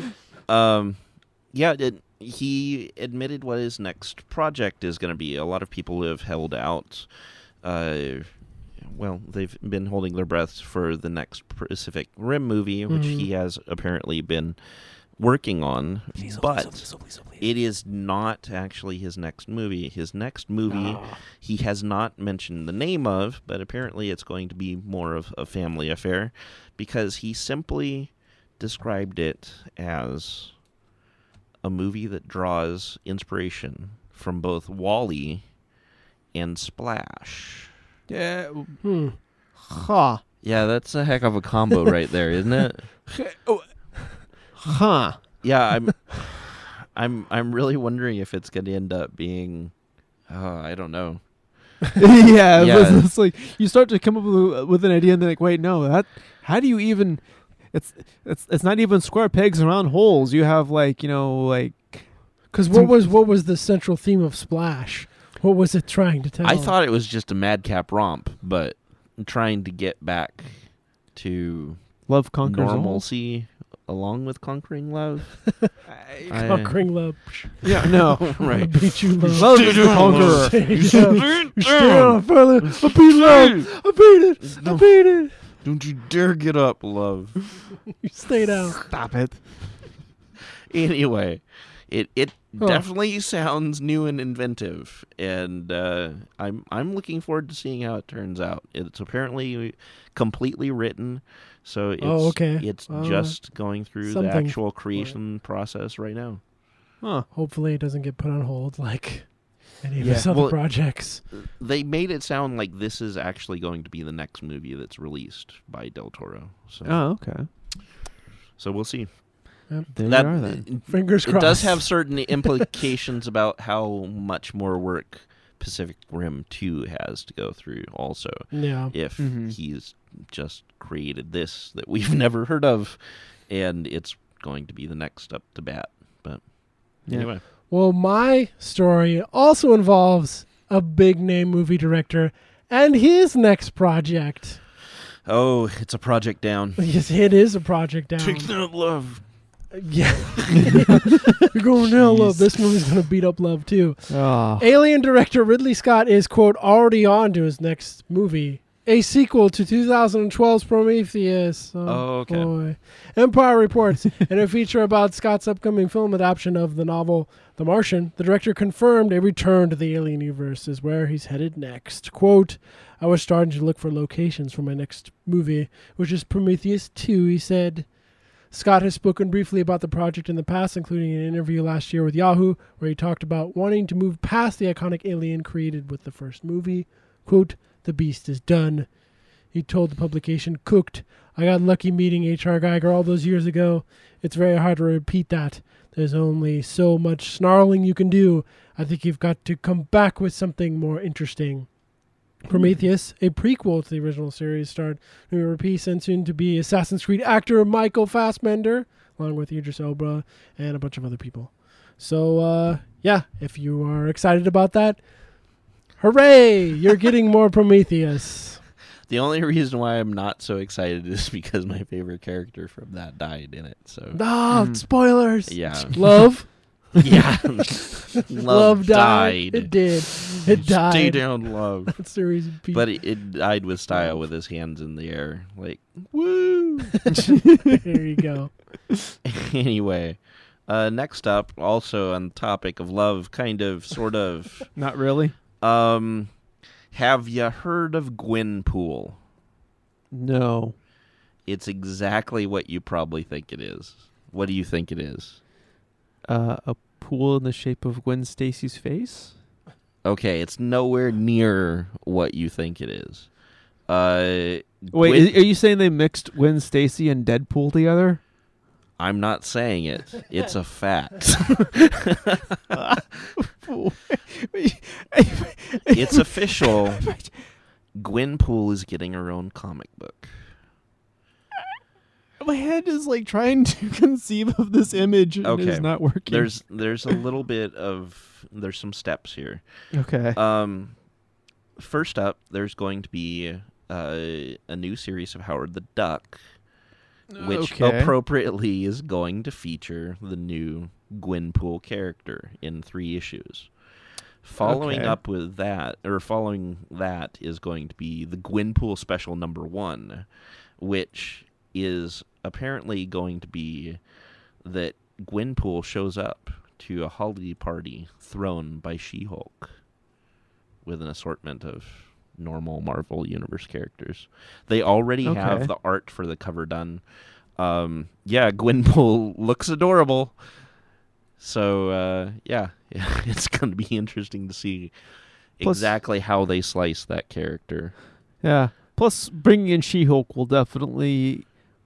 Speaker 3: He admitted what his next project is going to be. A lot of people have held out. They've been holding their breaths for the next Pacific Rim movie, which he has apparently been working on. But it is not actually his next movie. His next movie, he has not mentioned the name of, but apparently it's going to be more of a family affair, because he simply described it as a movie that draws inspiration from both WALL-E and Splash.
Speaker 4: Yeah.
Speaker 2: Hmm.
Speaker 4: Huh.
Speaker 3: Yeah, that's a heck of a combo right there, isn't it?
Speaker 4: Huh.
Speaker 3: Yeah, I'm really wondering if it's going to end up being, I don't know.
Speaker 4: yeah.
Speaker 3: Yeah.
Speaker 4: It's like you start to come up with an idea, and then like, wait, no, how do you even? It's not even square pegs and round holes. You have
Speaker 2: Because what was the central theme of Splash? What was it trying to tell?
Speaker 3: I thought it was just a madcap romp, but trying to get back to
Speaker 4: love conquers all.
Speaker 3: normalcy along with conquering love.
Speaker 2: Conquering love.
Speaker 4: Yeah, no,
Speaker 2: I beat you, love.
Speaker 4: love is the conqueror.
Speaker 2: I beat love. I beat it. I beat it.
Speaker 3: Don't you dare get up, love.
Speaker 2: You stay down.
Speaker 4: Stop it.
Speaker 3: Anyway, it definitely sounds new and inventive, and I'm looking forward to seeing how it turns out. It's apparently completely written, so it's just going through the
Speaker 2: something
Speaker 3: actual creation process right now.
Speaker 4: Huh.
Speaker 2: Hopefully it doesn't get put on hold like any of
Speaker 4: Yeah.
Speaker 2: his other
Speaker 3: Well,
Speaker 2: projects.
Speaker 3: They made it sound like this is actually going to be the next movie that's released by Del Toro. So,
Speaker 4: Oh, okay.
Speaker 3: so we'll see.
Speaker 4: There
Speaker 3: That-
Speaker 4: you are then.
Speaker 2: Fingers
Speaker 3: It
Speaker 2: crossed.
Speaker 3: does have certain implications about how much more work Pacific Rim 2 has to go through also.
Speaker 2: Yeah.
Speaker 3: If
Speaker 4: Mhm.
Speaker 3: he's just created this that we've never heard of, and it's going to be the next up to bat. But
Speaker 4: Yeah.
Speaker 3: anyway.
Speaker 2: Well, my story also involves a big name movie director and his next project.
Speaker 3: Oh, it's a project down.
Speaker 2: Yes, it is a project down.
Speaker 3: Take that, love.
Speaker 2: Yeah. You're going down, love. This movie's going to beat up love, too.
Speaker 4: Oh.
Speaker 2: Alien director Ridley Scott is, quote, already on to his next movie, a sequel to 2012's Prometheus.
Speaker 3: Oh, okay.
Speaker 2: Boy. Empire reports, in a feature about Scott's upcoming film adaptation of the novel The Martian, the director confirmed a return to the Alien universe is where he's headed next. Quote, I was starting to look for locations for my next movie, which is Prometheus 2, he said. Scott has spoken briefly about the project in the past, including an interview last year with Yahoo, where he talked about wanting to move past the iconic alien created with the first movie. Quote, the beast is done. He told the publication, Cooked, I got lucky meeting H.R. Geiger all those years ago. It's very hard to repeat that. There's only so much snarling you can do. I think you've got to come back with something more interesting. Prometheus, a prequel to the original series, starred Numi Rapace and soon-to-be Assassin's Creed actor Michael Fassbender, along with Idris Elba and a bunch of other people. So, if you are excited about that, hooray! You're getting more Prometheus.
Speaker 3: The only reason why I'm not so excited is because my favorite character from that died in it. So
Speaker 2: No, spoilers.
Speaker 3: yeah,
Speaker 2: Love.
Speaker 3: yeah.
Speaker 2: Love died. It did. It died.
Speaker 3: Stay down, love.
Speaker 2: That series beat.
Speaker 3: But it died with style, with his hands in the air, like woo.
Speaker 2: There you go.
Speaker 3: Anyway, next up, also on the topic of love, kind of, sort of.
Speaker 4: Not really.
Speaker 3: Have you heard of Gwenpool?
Speaker 4: No.
Speaker 3: It's exactly what you probably think it is. What do you think it is?
Speaker 4: A pool in the shape of Gwen Stacy's face?
Speaker 3: Okay, it's nowhere near what you think it is.
Speaker 4: Wait,
Speaker 3: Gwen-
Speaker 4: are you saying they mixed Gwen Stacy and Deadpool together?
Speaker 3: I'm not saying it. It's a fact. It's official. Gwenpool is getting her own comic book.
Speaker 4: My head is like trying to conceive of this image and
Speaker 3: Okay.
Speaker 4: it's not working.
Speaker 3: There's a little bit of there's some steps here.
Speaker 4: Okay.
Speaker 3: First up, there's going to be a new series of Howard the Duck, which
Speaker 4: Okay.
Speaker 3: appropriately is going to feature the new Gwenpool character in 3 issues. Following that is going to be the Gwenpool Special #1, which is apparently going to be that Gwenpool shows up to a holiday party thrown by She-Hulk with an assortment of normal Marvel Universe characters. They already have the art for the cover done. Gwenpool looks adorable. So, it's going to be interesting to see exactly how they slice that character.
Speaker 4: Yeah. Plus, bringing in She-Hulk will definitely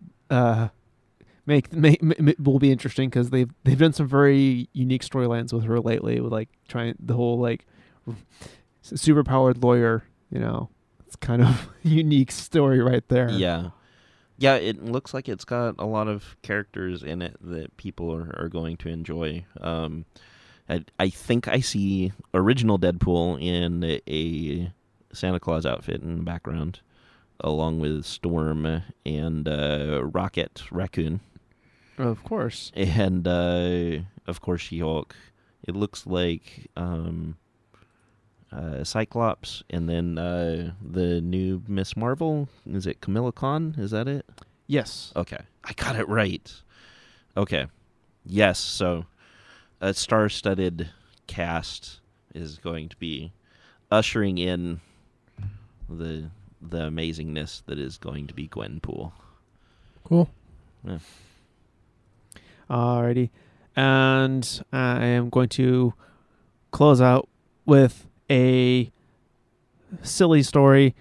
Speaker 4: will be interesting because they've done some very unique storylines with her lately, with like trying the whole like superpowered lawyer. You know, it's kind of a unique story right there.
Speaker 3: Yeah, it looks like it's got a lot of characters in it that people are going to enjoy. I think I see original Deadpool in a Santa Claus outfit in the background, along with Storm and Rocket Raccoon.
Speaker 4: Of course.
Speaker 3: And, of course, She-Hulk. It looks like Cyclops, and then the new Miss Marvel. Is it Kamala Khan? Is that it?
Speaker 4: Yes.
Speaker 3: Okay. I got it right. Okay. Yes, so a star-studded cast is going to be ushering in the amazingness that is going to be Gwenpool.
Speaker 2: Cool.
Speaker 3: Yeah.
Speaker 4: Alrighty. And I am going to close out with a silly story.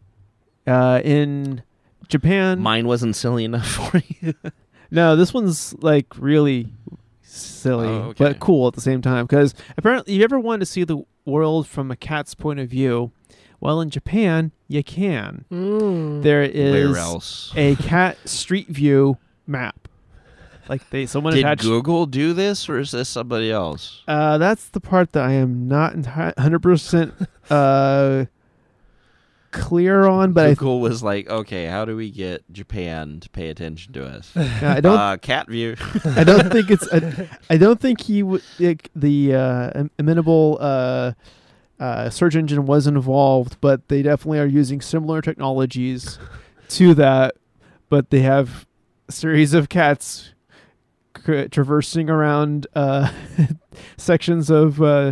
Speaker 4: In Japan...
Speaker 3: Mine wasn't silly enough for you.
Speaker 4: No, this one's like really silly, but cool at the same time. Because apparently, you ever wanted to see the world from a cat's point of view? Well, in Japan, you can. There is
Speaker 3: Where else?
Speaker 4: a cat street view map. Like someone
Speaker 3: Did
Speaker 4: attached.
Speaker 3: Google do this, or is this somebody else?
Speaker 4: That's the part that I am not 100% clear on, but
Speaker 3: Google was like, okay, how do we get Japan to pay attention to us?
Speaker 4: I don't.
Speaker 3: Cat view.
Speaker 4: I don't think it's. I don't think he the amenable search engine was involved, but they definitely are using similar technologies to that. But they have a series of cats traversing around sections of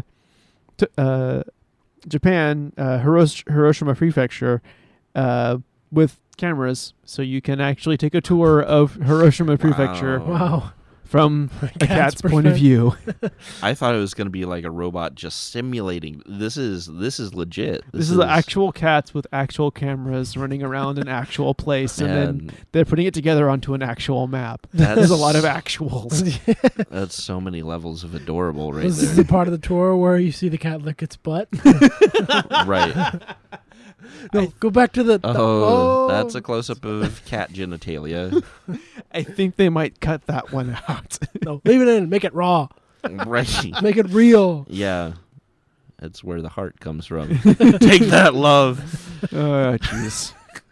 Speaker 4: Japan, Hiroshima Prefecture, with cameras, so you can actually take a tour of Hiroshima Prefecture.
Speaker 2: Wow.
Speaker 4: From a cat's point of view.
Speaker 3: I thought it was going to be like a robot just simulating. This is legit.
Speaker 4: This is actual cats with actual cameras running around an actual place, and then they're putting it together onto an actual map. There's a lot of actuals.
Speaker 3: That's so many levels of adorable right
Speaker 2: This is
Speaker 3: there.
Speaker 2: the part of the tour where you see the cat lick its butt.
Speaker 3: Right.
Speaker 2: No, go back to the...
Speaker 3: That's a close-up of cat genitalia.
Speaker 4: I think they might cut that one out.
Speaker 2: No, leave it in. Make it raw.
Speaker 3: Right.
Speaker 2: Make it real.
Speaker 3: Yeah. That's where the heart comes from. Take that, love.
Speaker 4: Oh, jeez.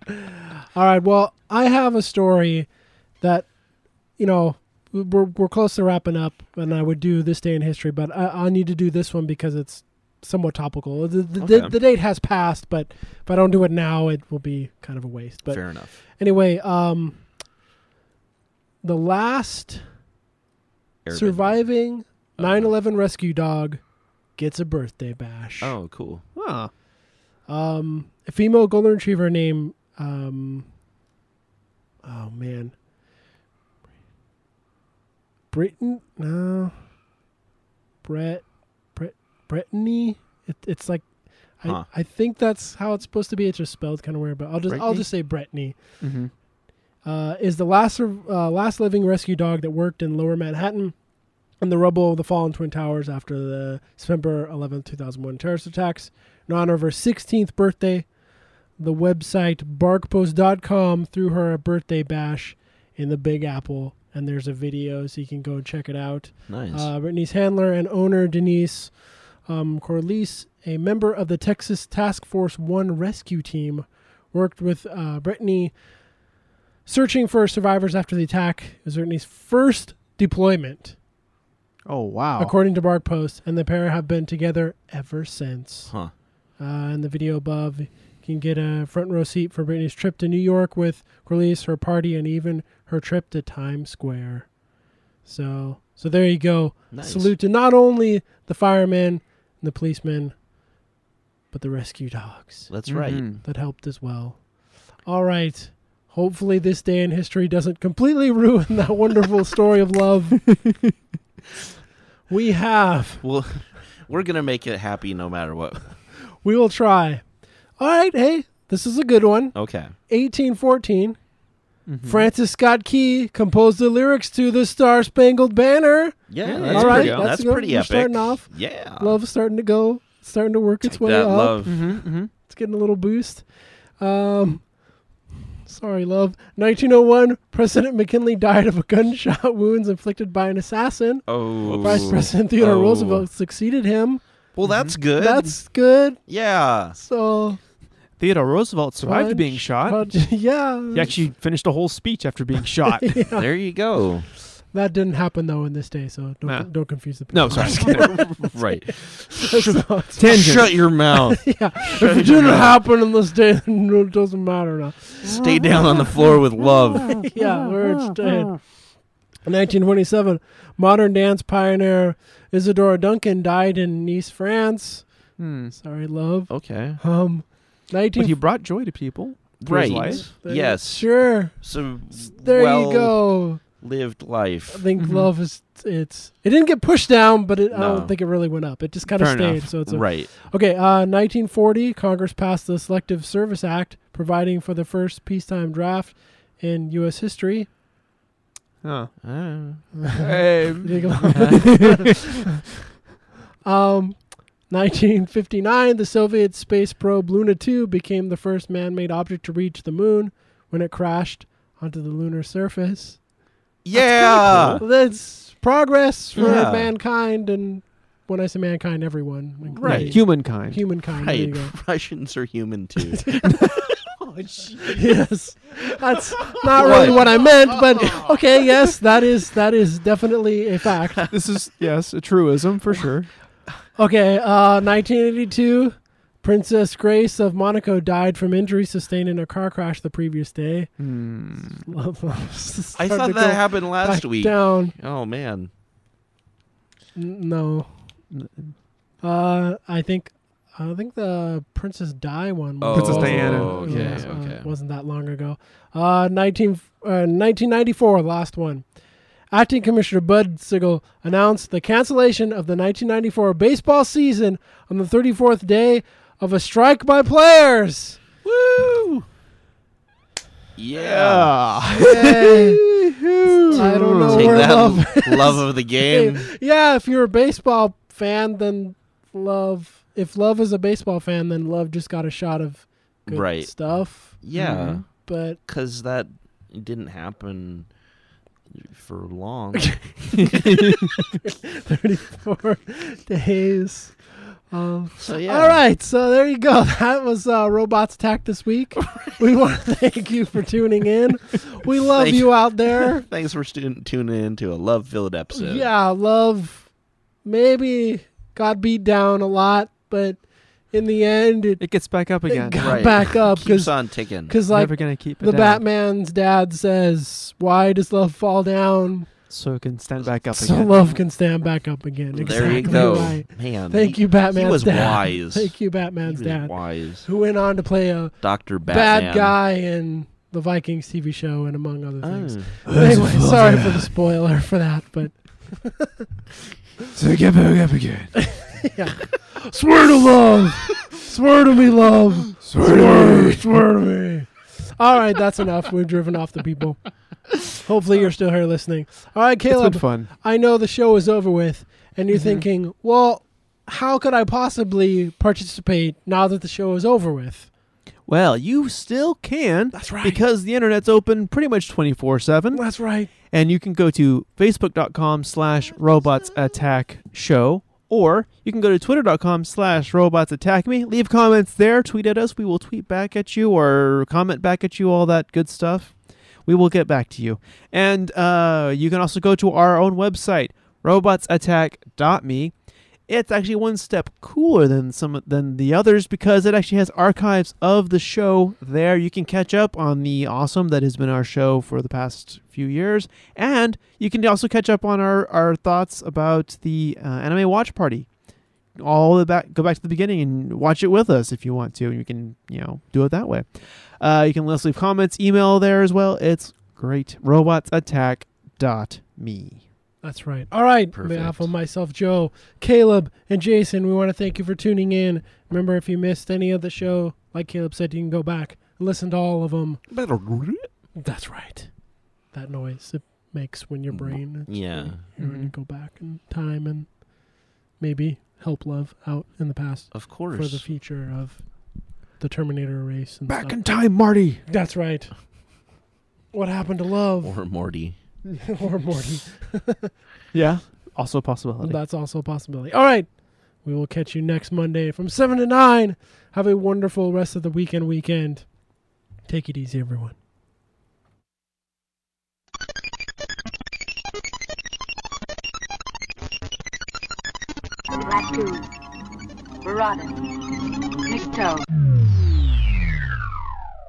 Speaker 2: All right. Well, I have a story that, we're close to wrapping up, and I would do this day in history, but I need to do this one because it's somewhat topical. The date has passed, but if I don't do it now, it will be kind of a waste. But
Speaker 3: Fair enough.
Speaker 2: anyway, the last
Speaker 3: Airbender.
Speaker 2: surviving 9/11 rescue dog gets a birthday bash.
Speaker 3: Oh, cool.
Speaker 4: Huh.
Speaker 2: A female golden retriever named Brittany. It's like
Speaker 3: Huh.
Speaker 2: I think that's how it's supposed to be. It's just spelled kind of weird, but I'll
Speaker 4: Brittany?
Speaker 2: just say Brittany.
Speaker 4: Mm-hmm.
Speaker 2: Is the last living rescue dog that worked in Lower Manhattan in the rubble of the fallen Twin Towers after the September 11th, 2001 terrorist attacks. In honor of her 16th birthday, the website barkpost.com threw her a birthday bash in the Big Apple, and there's a video so you can go and check it out.
Speaker 3: Nice.
Speaker 2: Brittany's handler and owner, Denise Corliss, a member of the Texas Task Force 1 rescue team, worked with Brittany searching for survivors after the attack. It was Brittany's first deployment,
Speaker 4: Oh, wow.
Speaker 2: according to Bark Post, and the pair have been together ever since.
Speaker 3: Huh.
Speaker 2: In the video above, you can get a front row seat for Brittany's trip to New York with Corliss, her party, and even her trip to Times Square. So there you go.
Speaker 3: Nice.
Speaker 2: Salute to not only the firemen and the policemen, but the rescue dogs
Speaker 3: That's right.
Speaker 4: Mhm.
Speaker 2: that helped as well. All right. Hopefully this day in history doesn't completely ruin that wonderful story of love. We have.
Speaker 3: Well, we're going to make it happy no matter what.
Speaker 2: We will try. All right. Hey, this is a good one.
Speaker 3: Okay.
Speaker 2: 1814.
Speaker 4: Mhm.
Speaker 2: Francis Scott Key composed the lyrics to the Star Spangled Banner.
Speaker 3: Yeah,
Speaker 4: Yeah,
Speaker 3: that's
Speaker 2: all right,
Speaker 3: pretty,
Speaker 2: that's
Speaker 3: that's
Speaker 2: good.
Speaker 3: pretty
Speaker 2: We're
Speaker 3: epic.
Speaker 2: starting off.
Speaker 3: Yeah.
Speaker 2: Love starting to work its
Speaker 3: Take
Speaker 2: way
Speaker 3: that,
Speaker 2: up.
Speaker 3: love.
Speaker 4: Mhm, mhm.
Speaker 2: It's getting a little boost. Sorry, love. 1901, President McKinley died of a gunshot wounds inflicted by an assassin.
Speaker 3: Oh.
Speaker 2: Vice President Theodore
Speaker 3: Oh.
Speaker 2: Roosevelt succeeded him.
Speaker 3: Well, that's good.
Speaker 2: That's good.
Speaker 3: yeah.
Speaker 2: So,
Speaker 4: Theodore Roosevelt survived being shot.
Speaker 2: Yeah.
Speaker 4: He actually finished a whole speech after being shot.
Speaker 2: Yeah.
Speaker 3: There you go.
Speaker 2: That didn't happen though in this day, so
Speaker 4: Nah.
Speaker 2: don't confuse the people.
Speaker 4: No, sorry.
Speaker 3: Right.
Speaker 4: Tangent.
Speaker 3: Shut your mouth.
Speaker 2: Yeah. If it didn't happen in this day, then it doesn't matter now.
Speaker 3: Stay down on the floor with love.
Speaker 2: Yeah, where it stayed. 1927, modern dance pioneer Isadora Duncan died in Nice, France.
Speaker 4: Hmm.
Speaker 2: Sorry, love.
Speaker 3: Okay.
Speaker 2: 19.
Speaker 4: But he brought joy to people. through his life.
Speaker 3: Yes.
Speaker 2: Sure.
Speaker 3: So
Speaker 2: There
Speaker 3: well
Speaker 2: you go.
Speaker 3: lived
Speaker 2: I
Speaker 3: life.
Speaker 2: think
Speaker 4: Mhm.
Speaker 2: love is it didn't get pushed down, but I
Speaker 3: No.
Speaker 2: don't think it really went up. It just kind of
Speaker 4: Fair
Speaker 2: stayed.
Speaker 4: enough.
Speaker 2: So it's
Speaker 3: Right.
Speaker 2: okay. 1940, Congress passed the Selective Service Act, providing for the first peacetime draft in U.S. history.
Speaker 4: Huh.
Speaker 3: Uh,
Speaker 4: Hey.
Speaker 2: 1959, the Soviet space probe Luna 2 became the first man-made object to reach the moon when it crashed onto the lunar surface.
Speaker 3: yeah.
Speaker 2: Well, that's progress for
Speaker 3: Yeah.
Speaker 2: mankind, and when I say mankind, everyone. Like,
Speaker 3: Right.
Speaker 2: really,
Speaker 4: Humankind.
Speaker 2: Humankind. There you
Speaker 3: Right.
Speaker 2: go.
Speaker 3: Russians are human too.
Speaker 2: Yes, that's not really what I meant, but okay. Yes, that is definitely a fact.
Speaker 4: This is, yes, a truism for sure.
Speaker 2: Okay, 1982, Princess Grace of Monaco died from injuries sustained in a car crash the previous day.
Speaker 4: Hmm.
Speaker 3: I
Speaker 2: Starting
Speaker 3: thought
Speaker 2: to
Speaker 3: that
Speaker 2: go
Speaker 3: happened last
Speaker 2: back
Speaker 3: week.
Speaker 2: Down.
Speaker 3: Oh man.
Speaker 2: No. I think the Princess Di one.
Speaker 3: Oh,
Speaker 4: Princess Diana.
Speaker 3: Okay. Okay.
Speaker 2: Wasn't that long ago. 1994, last one. Acting Commissioner Bud Sigel announced the cancellation of the 1994 baseball season on the 34th day of a strike by players.
Speaker 3: Woo! Yeah.
Speaker 2: Hey, I don't know
Speaker 3: Take
Speaker 2: where
Speaker 3: that,
Speaker 2: love
Speaker 3: love of the game.
Speaker 2: Yeah, if you're a baseball fan, then love. If love is a baseball fan, then love just got a shot of good
Speaker 3: Right.
Speaker 2: stuff.
Speaker 3: Yeah,
Speaker 2: But
Speaker 3: because that didn't happen for long.
Speaker 2: 34 days
Speaker 3: So yeah.
Speaker 2: All right, so there you go. That was Robots Attack this week. We want to thank you for tuning in. We love
Speaker 3: Thank
Speaker 2: you out there.
Speaker 3: Thanks for tuning in to a love-filled episode.
Speaker 2: Yeah, love maybe got beat down a lot, but in the end,
Speaker 4: It gets back up again.
Speaker 2: got
Speaker 3: Right.
Speaker 2: back up
Speaker 3: Keeps on ticking.
Speaker 2: because like
Speaker 4: Never gonna keep it
Speaker 2: the
Speaker 4: down.
Speaker 2: Batman's dad says, "Why does love fall down?"
Speaker 4: So it can stand back up
Speaker 2: So
Speaker 4: again.
Speaker 2: love can stand back up again.
Speaker 3: There you
Speaker 2: Exactly
Speaker 3: go.
Speaker 2: right.
Speaker 3: Man.
Speaker 2: Thank you,
Speaker 3: He
Speaker 2: Batman's
Speaker 3: was
Speaker 2: dad.
Speaker 3: wise.
Speaker 2: Thank you, Batman's
Speaker 3: He was
Speaker 2: dad,
Speaker 3: wise.
Speaker 2: who went on to play a
Speaker 3: Dr. Batman.
Speaker 2: bad guy in the Vikings TV show and among other things.
Speaker 3: Oh.
Speaker 2: Anyway, sorry for the spoiler for that, but
Speaker 4: So get back up again.
Speaker 2: yeah. Swear to love. Swear to me, love. Swear to me. All right, that's enough. We've driven off the people. Hopefully you're still here listening. All right,
Speaker 4: It's
Speaker 2: Caleb,
Speaker 4: been fun.
Speaker 2: I know the show is over with, and you're
Speaker 4: Mhm.
Speaker 2: thinking, well, how could I possibly participate now that the show is over with?
Speaker 4: Well, you still can.
Speaker 2: That's right.
Speaker 4: Because the internet's open pretty much 24/7.
Speaker 2: That's right.
Speaker 4: And you can go to facebook.com/robotsattackshow, or you can go to twitter.com/robotsattackme. Leave comments there. Tweet at us. We will tweet back at you or comment back at you, all that good stuff. We will get back to you. And you can also go to our own website, robotsattack.me. It's actually one step cooler than the others because it actually has archives of the show there. You can catch up on the awesome that has been our show for the past few years, and you can also catch up on our thoughts about the Anime Watch Party. Go back to the beginning and watch it with us if you want to. You can do it that way. You can leave comments, email there as well. It's great. robotsattack.me.
Speaker 2: That's right. All right. On
Speaker 3: Perfect.
Speaker 2: behalf of myself, Joe, Caleb, and Jason, we want to thank you for tuning in. Remember, if you missed any of the show, like Caleb said, you can go back and listen to all of them. That's right. That noise it makes when your brain,
Speaker 3: Yeah.
Speaker 2: when you go back in time and maybe help love out in the past
Speaker 3: Of course.
Speaker 2: for the future of the Terminator race. And
Speaker 4: Back
Speaker 2: stuff.
Speaker 4: in time, Marty.
Speaker 2: That's right. What happened to love?
Speaker 3: Or Morty.
Speaker 2: Or Morty.
Speaker 4: Yeah, also a possibility.
Speaker 2: That's also a possibility. All right. We will catch you next Monday from 7 to 9. Have a wonderful rest of the weekend. Take it easy, everyone.
Speaker 6: Ratu, Barada, Nikto.